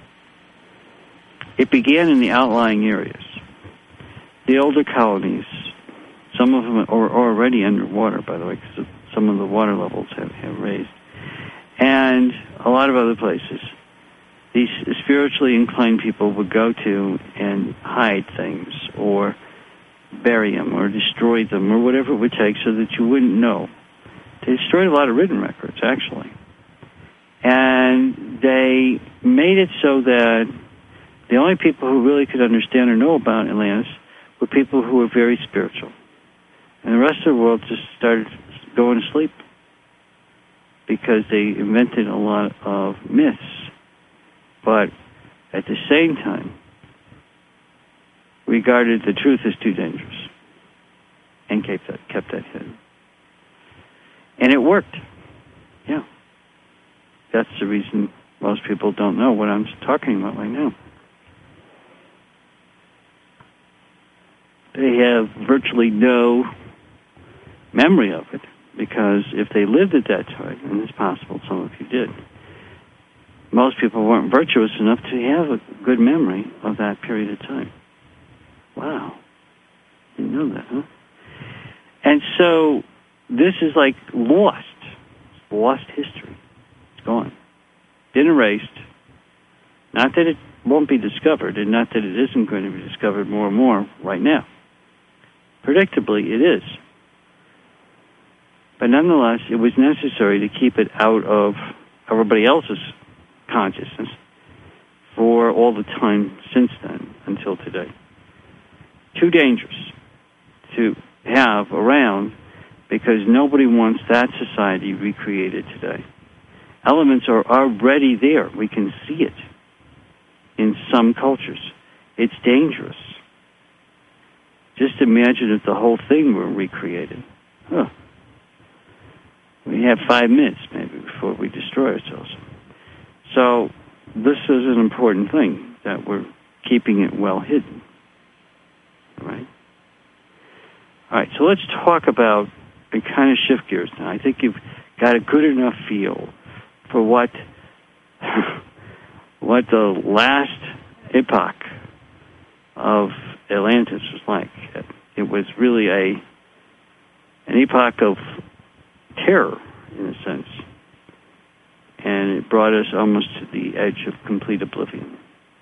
It began in the outlying areas. The older colonies, some of them are already underwater, by the way, because some of the water levels have raised. And a lot of other places. These spiritually inclined people would go to and hide things or bury them or destroy them or whatever it would take so that you wouldn't know. They destroyed a lot of written records, actually. And they made it so that the only people who really could understand or know about Atlantis were people who were very spiritual. And the rest of the world just started going to sleep because they invented a lot of myths. But at the same time, regarded the truth as too dangerous and kept that hidden. And it worked. Yeah. That's the reason most people don't know what I'm talking about right now. They have virtually no memory of it, because if they lived at that time, and it's possible some of you did, most people weren't virtuous enough to have a good memory of that period of time. Wow. Didn't know that, huh? And so this is like lost history. It's gone. Been erased. Not that it won't be discovered, and not that it isn't going to be discovered more and more right now. Predictably, it is. But nonetheless, it was necessary to keep it out of everybody else's consciousness for all the time since then until today. Too dangerous to have around because nobody wants that society recreated today. Elements are already there. We can see it in some cultures. It's dangerous. Just imagine if the whole thing were recreated. Huh. We have 5 minutes maybe before we destroy ourselves. So this is an important thing, that we're keeping it well hidden. Right? All right, so let's talk about and kind of shift gears now. I think you've got a good enough feel for what the last epoch of Atlantis was like. It was really an epoch of terror, in a sense. And it brought us almost to the edge of complete oblivion.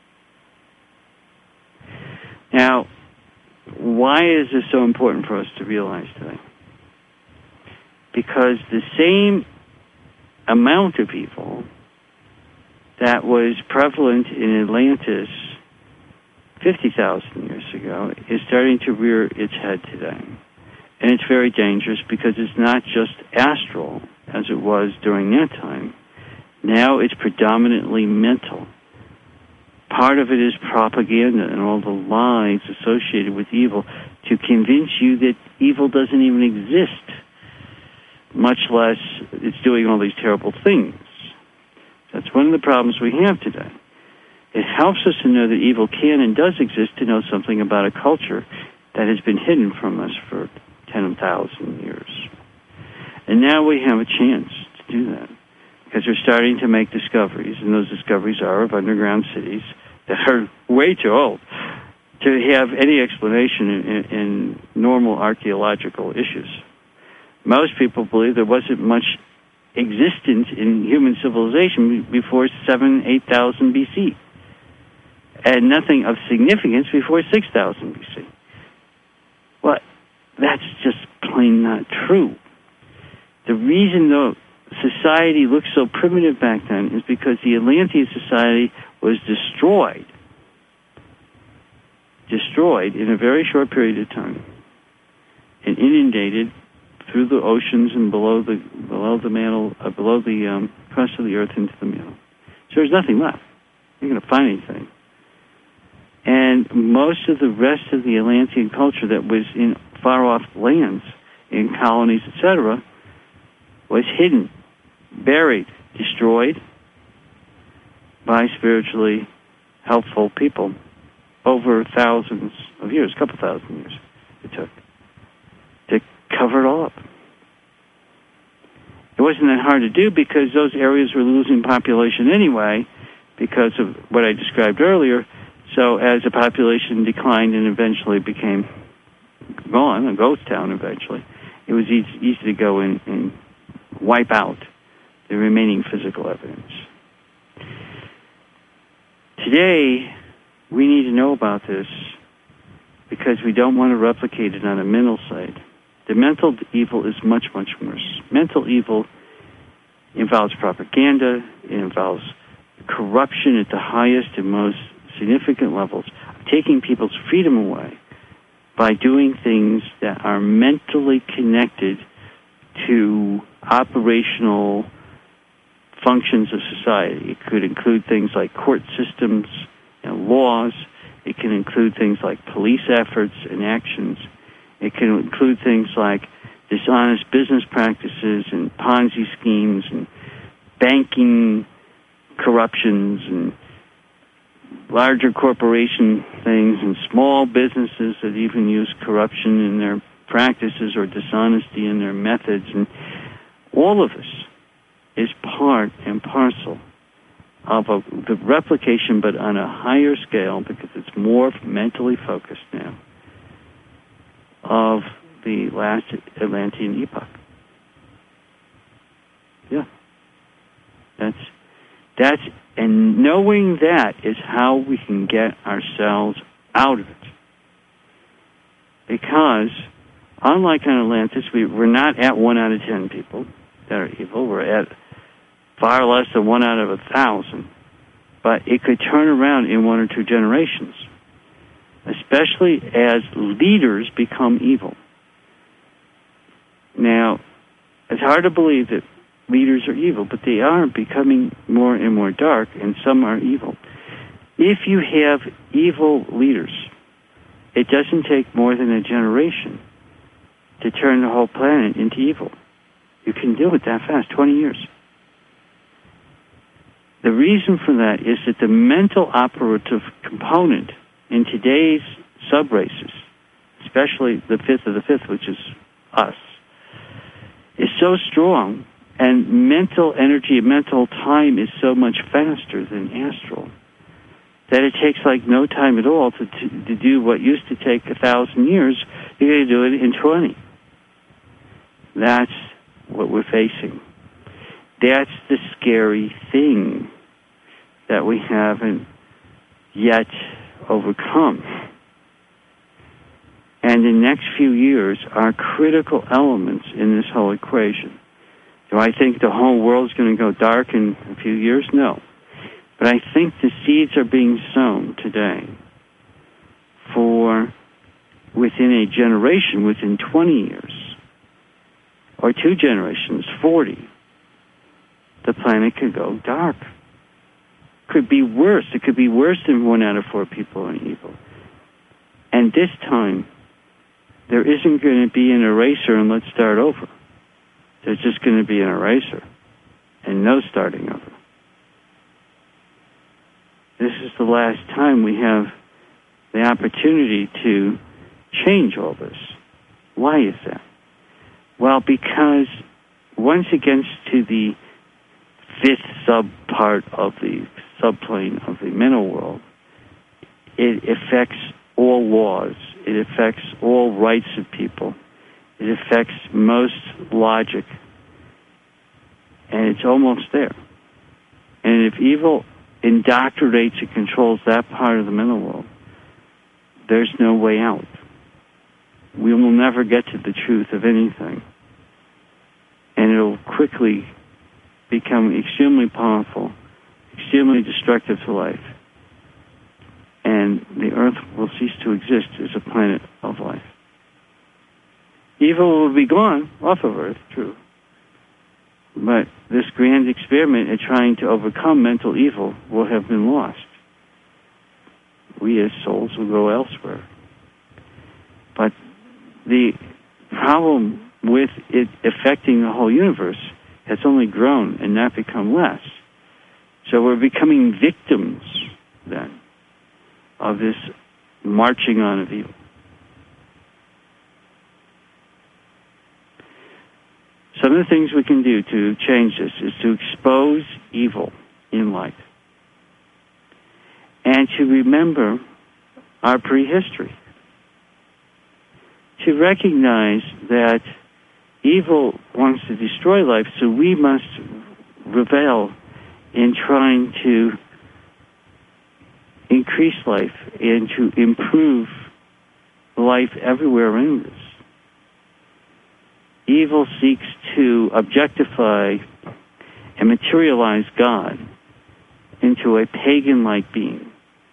Now, why is this so important for us to realize today? Because the same amount of evil that was prevalent in Atlantis 50,000 years ago is starting to rear its head today. And it's very dangerous because it's not just astral, as it was during that time. Now it's predominantly mental. Part of it is propaganda and all the lies associated with evil to convince you that evil doesn't even exist, much less it's doing all these terrible things. That's one of the problems we have today. It helps us to know that evil can and does exist, to know something about a culture that has been hidden from us for 10,000 years. And now we have a chance to do that, because we're starting to make discoveries, and those discoveries are of underground cities that are way too old to have any explanation in normal archaeological issues. Most people believe there wasn't much existence in human civilization before 8,000 BC, and nothing of significance before 6,000 BC. Well, that's just plain not true. The reason, though, society looked so primitive back then is because the Atlantean society was destroyed in a very short period of time and inundated through the oceans and below the crust of the earth into the mantle. So there's nothing left. You're going to find anything. And most of the rest of the Atlantean culture that was in far-off lands, in colonies, etc., was hidden, buried, destroyed by spiritually helpful people over thousands of years, a couple thousand years it took to cover it all up. It wasn't that hard to do because those areas were losing population anyway because of what I described earlier. So as the population declined and eventually became gone, a ghost town eventually, it was easy to go in and wipe out the remaining physical evidence. Today, we need to know about this because we don't want to replicate it on a mental side. The mental evil is much, much worse. Mental evil involves propaganda, it involves corruption at the highest and most significant levels, taking people's freedom away by doing things that are mentally connected to operational functions of society. It could include things like court systems and laws. It can include things like police efforts and actions. It can include things like dishonest business practices and Ponzi schemes and banking corruptions and larger corporation things and small businesses that even use corruption in their practices or dishonesty in their methods. And all of this is part and parcel of the replication, but on a higher scale because it's more mentally focused now, of the last Atlantean epoch. Yeah. And knowing that is how we can get ourselves out of it. Because, unlike on Atlantis, we're not at 1 out of 10 people that are evil. We're at far less than 1 out of 1,000. But it could turn around in 1 or 2 generations, especially as leaders become evil. Now, it's hard to believe that leaders are evil, but they are becoming more and more dark, and some are evil. If you have evil leaders, it doesn't take more than a generation to turn the whole planet into evil. You can do it that fast, 20 years. The reason for that is that the mental operative component in today's sub-races, especially the fifth of the fifth, which is us, is so strong, and mental energy and mental time is so much faster than astral that it takes like no time at all to do what used to take 1,000 years. You're going to do it in 20. That's what we're facing. That's the scary thing that we haven't yet overcome. And the next few years are critical elements in this whole equation. Do I think the whole world's going to go dark in a few years? No. But I think the seeds are being sown today for within a generation, within 20 years, or 2 generations, 40, the planet could go dark. Could be worse. It could be worse than 1 out of 4 people are evil. And this time, there isn't going to be an eraser and let's start over. There's just going to be an eraser and no starting over. This is the last time we have the opportunity to change all this. Why is that? Well, because once it gets to the 5th sub-part of the subplane of the mental world, it affects all laws. It affects all rights of people. It affects most logic. And it's almost there. And if evil indoctrinates and controls that part of the mental world, there's no way out. We will never get to the truth of anything. And it'll quickly become extremely powerful, extremely destructive to life. And the earth will cease to exist as a planet of life. Evil will be gone off of Earth, true. But this grand experiment at trying to overcome mental evil will have been lost. We as souls will go elsewhere. But the problem with it affecting the whole universe has only grown and not become less. So we're becoming victims, then, of this marching on of evil. some of the things we can do to change this is to expose evil in light and to remember our prehistory, to recognize that evil wants to destroy life, so we must revel in trying to increase life and to improve life everywhere around us. Evil seeks to objectify and materialize God into a pagan-like being.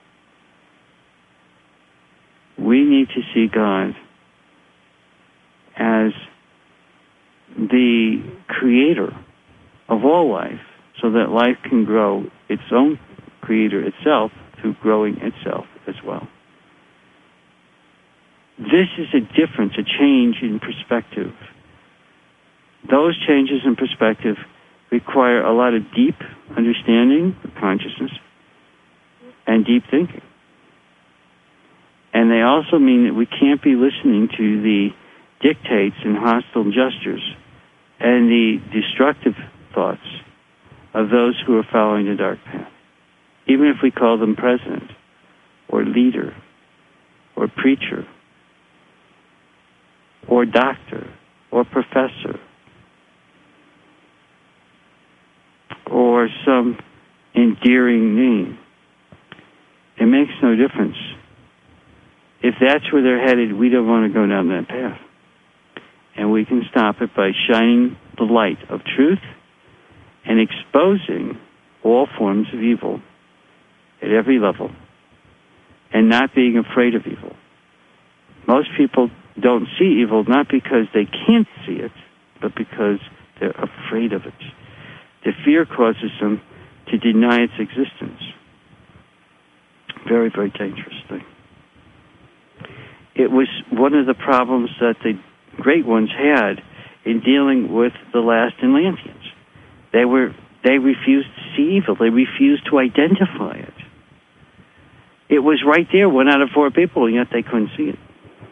We need to see God as the creator of all life, so that life can grow its own creator itself through growing itself as well. This is a difference, a change in perspective. Those changes in perspective require a lot of deep understanding of consciousness and deep thinking. And they also mean that we can't be listening to the dictates and hostile gestures and the destructive thoughts of those who are following the dark path, even if we call them president or leader or preacher or doctor or professor or some endearing name. It makes no difference. If that's where they're headed, we don't want to go down that path. And we can stop it by shining the light of truth and exposing all forms of evil at every level and not being afraid of evil. Most people don't see evil not because they can't see it, but because they're afraid of it. The fear causes them to deny its existence. Very, very dangerous thing. It was one of the problems that the great ones had in dealing with the last Atlanteans. They refused to see evil. They refused to identify it. It was right there, 1 out of 4 people, and yet they couldn't see it.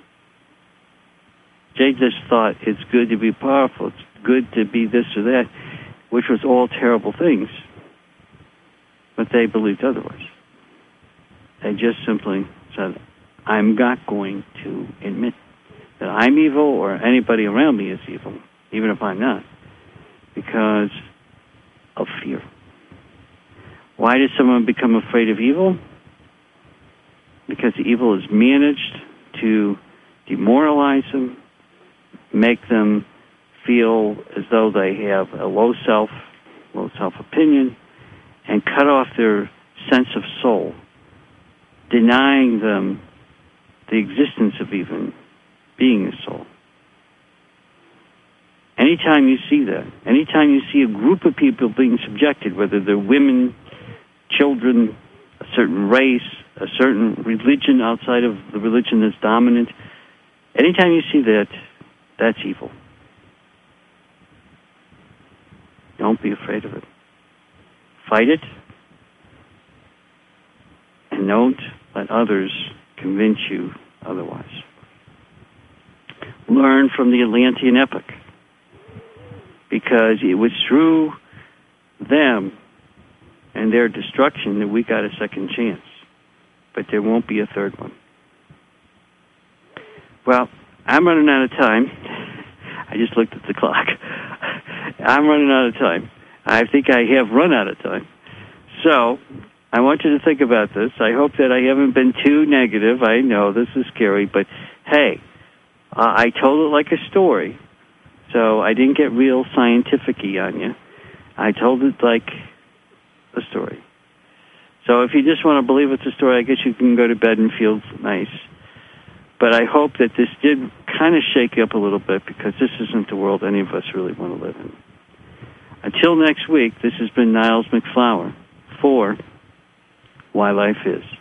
They just thought it's good to be powerful, it's good to be this or that, which was all terrible things. But they believed otherwise. They just simply said, I'm not going to admit that I'm evil or anybody around me is evil, even if I'm not, because of fear. Why does someone become afraid of evil? Because the evil is managed to demoralize them, make them feel as though they have a low self-opinion, and cut off their sense of soul, denying them the existence of even being a soul. Anytime you see that, anytime you see a group of people being subjected, whether they're women, children, a certain race, a certain religion outside of the religion that's dominant, anytime you see that, that's evil. Don't be afraid of it. Fight it, and don't let others convince you otherwise. Learn from the Atlantean epoch, because it was through them and their destruction that we got a second chance. But there won't be a third one. Well, I'm running out of time. I just looked at the clock. I'm running out of time. I think I have run out of time. So, I want you to think about this. I hope that I haven't been too negative. I know this is scary, but hey, I told it like a story. So I didn't get real scientific-y on you. I told it like a story. So if you just want to believe it's a story, I guess you can go to bed and feel nice. But I hope that this did kind of shake you up a little bit, because this isn't the world any of us really want to live in. Until next week, this has been Niles MacFlouer for Why Life Is.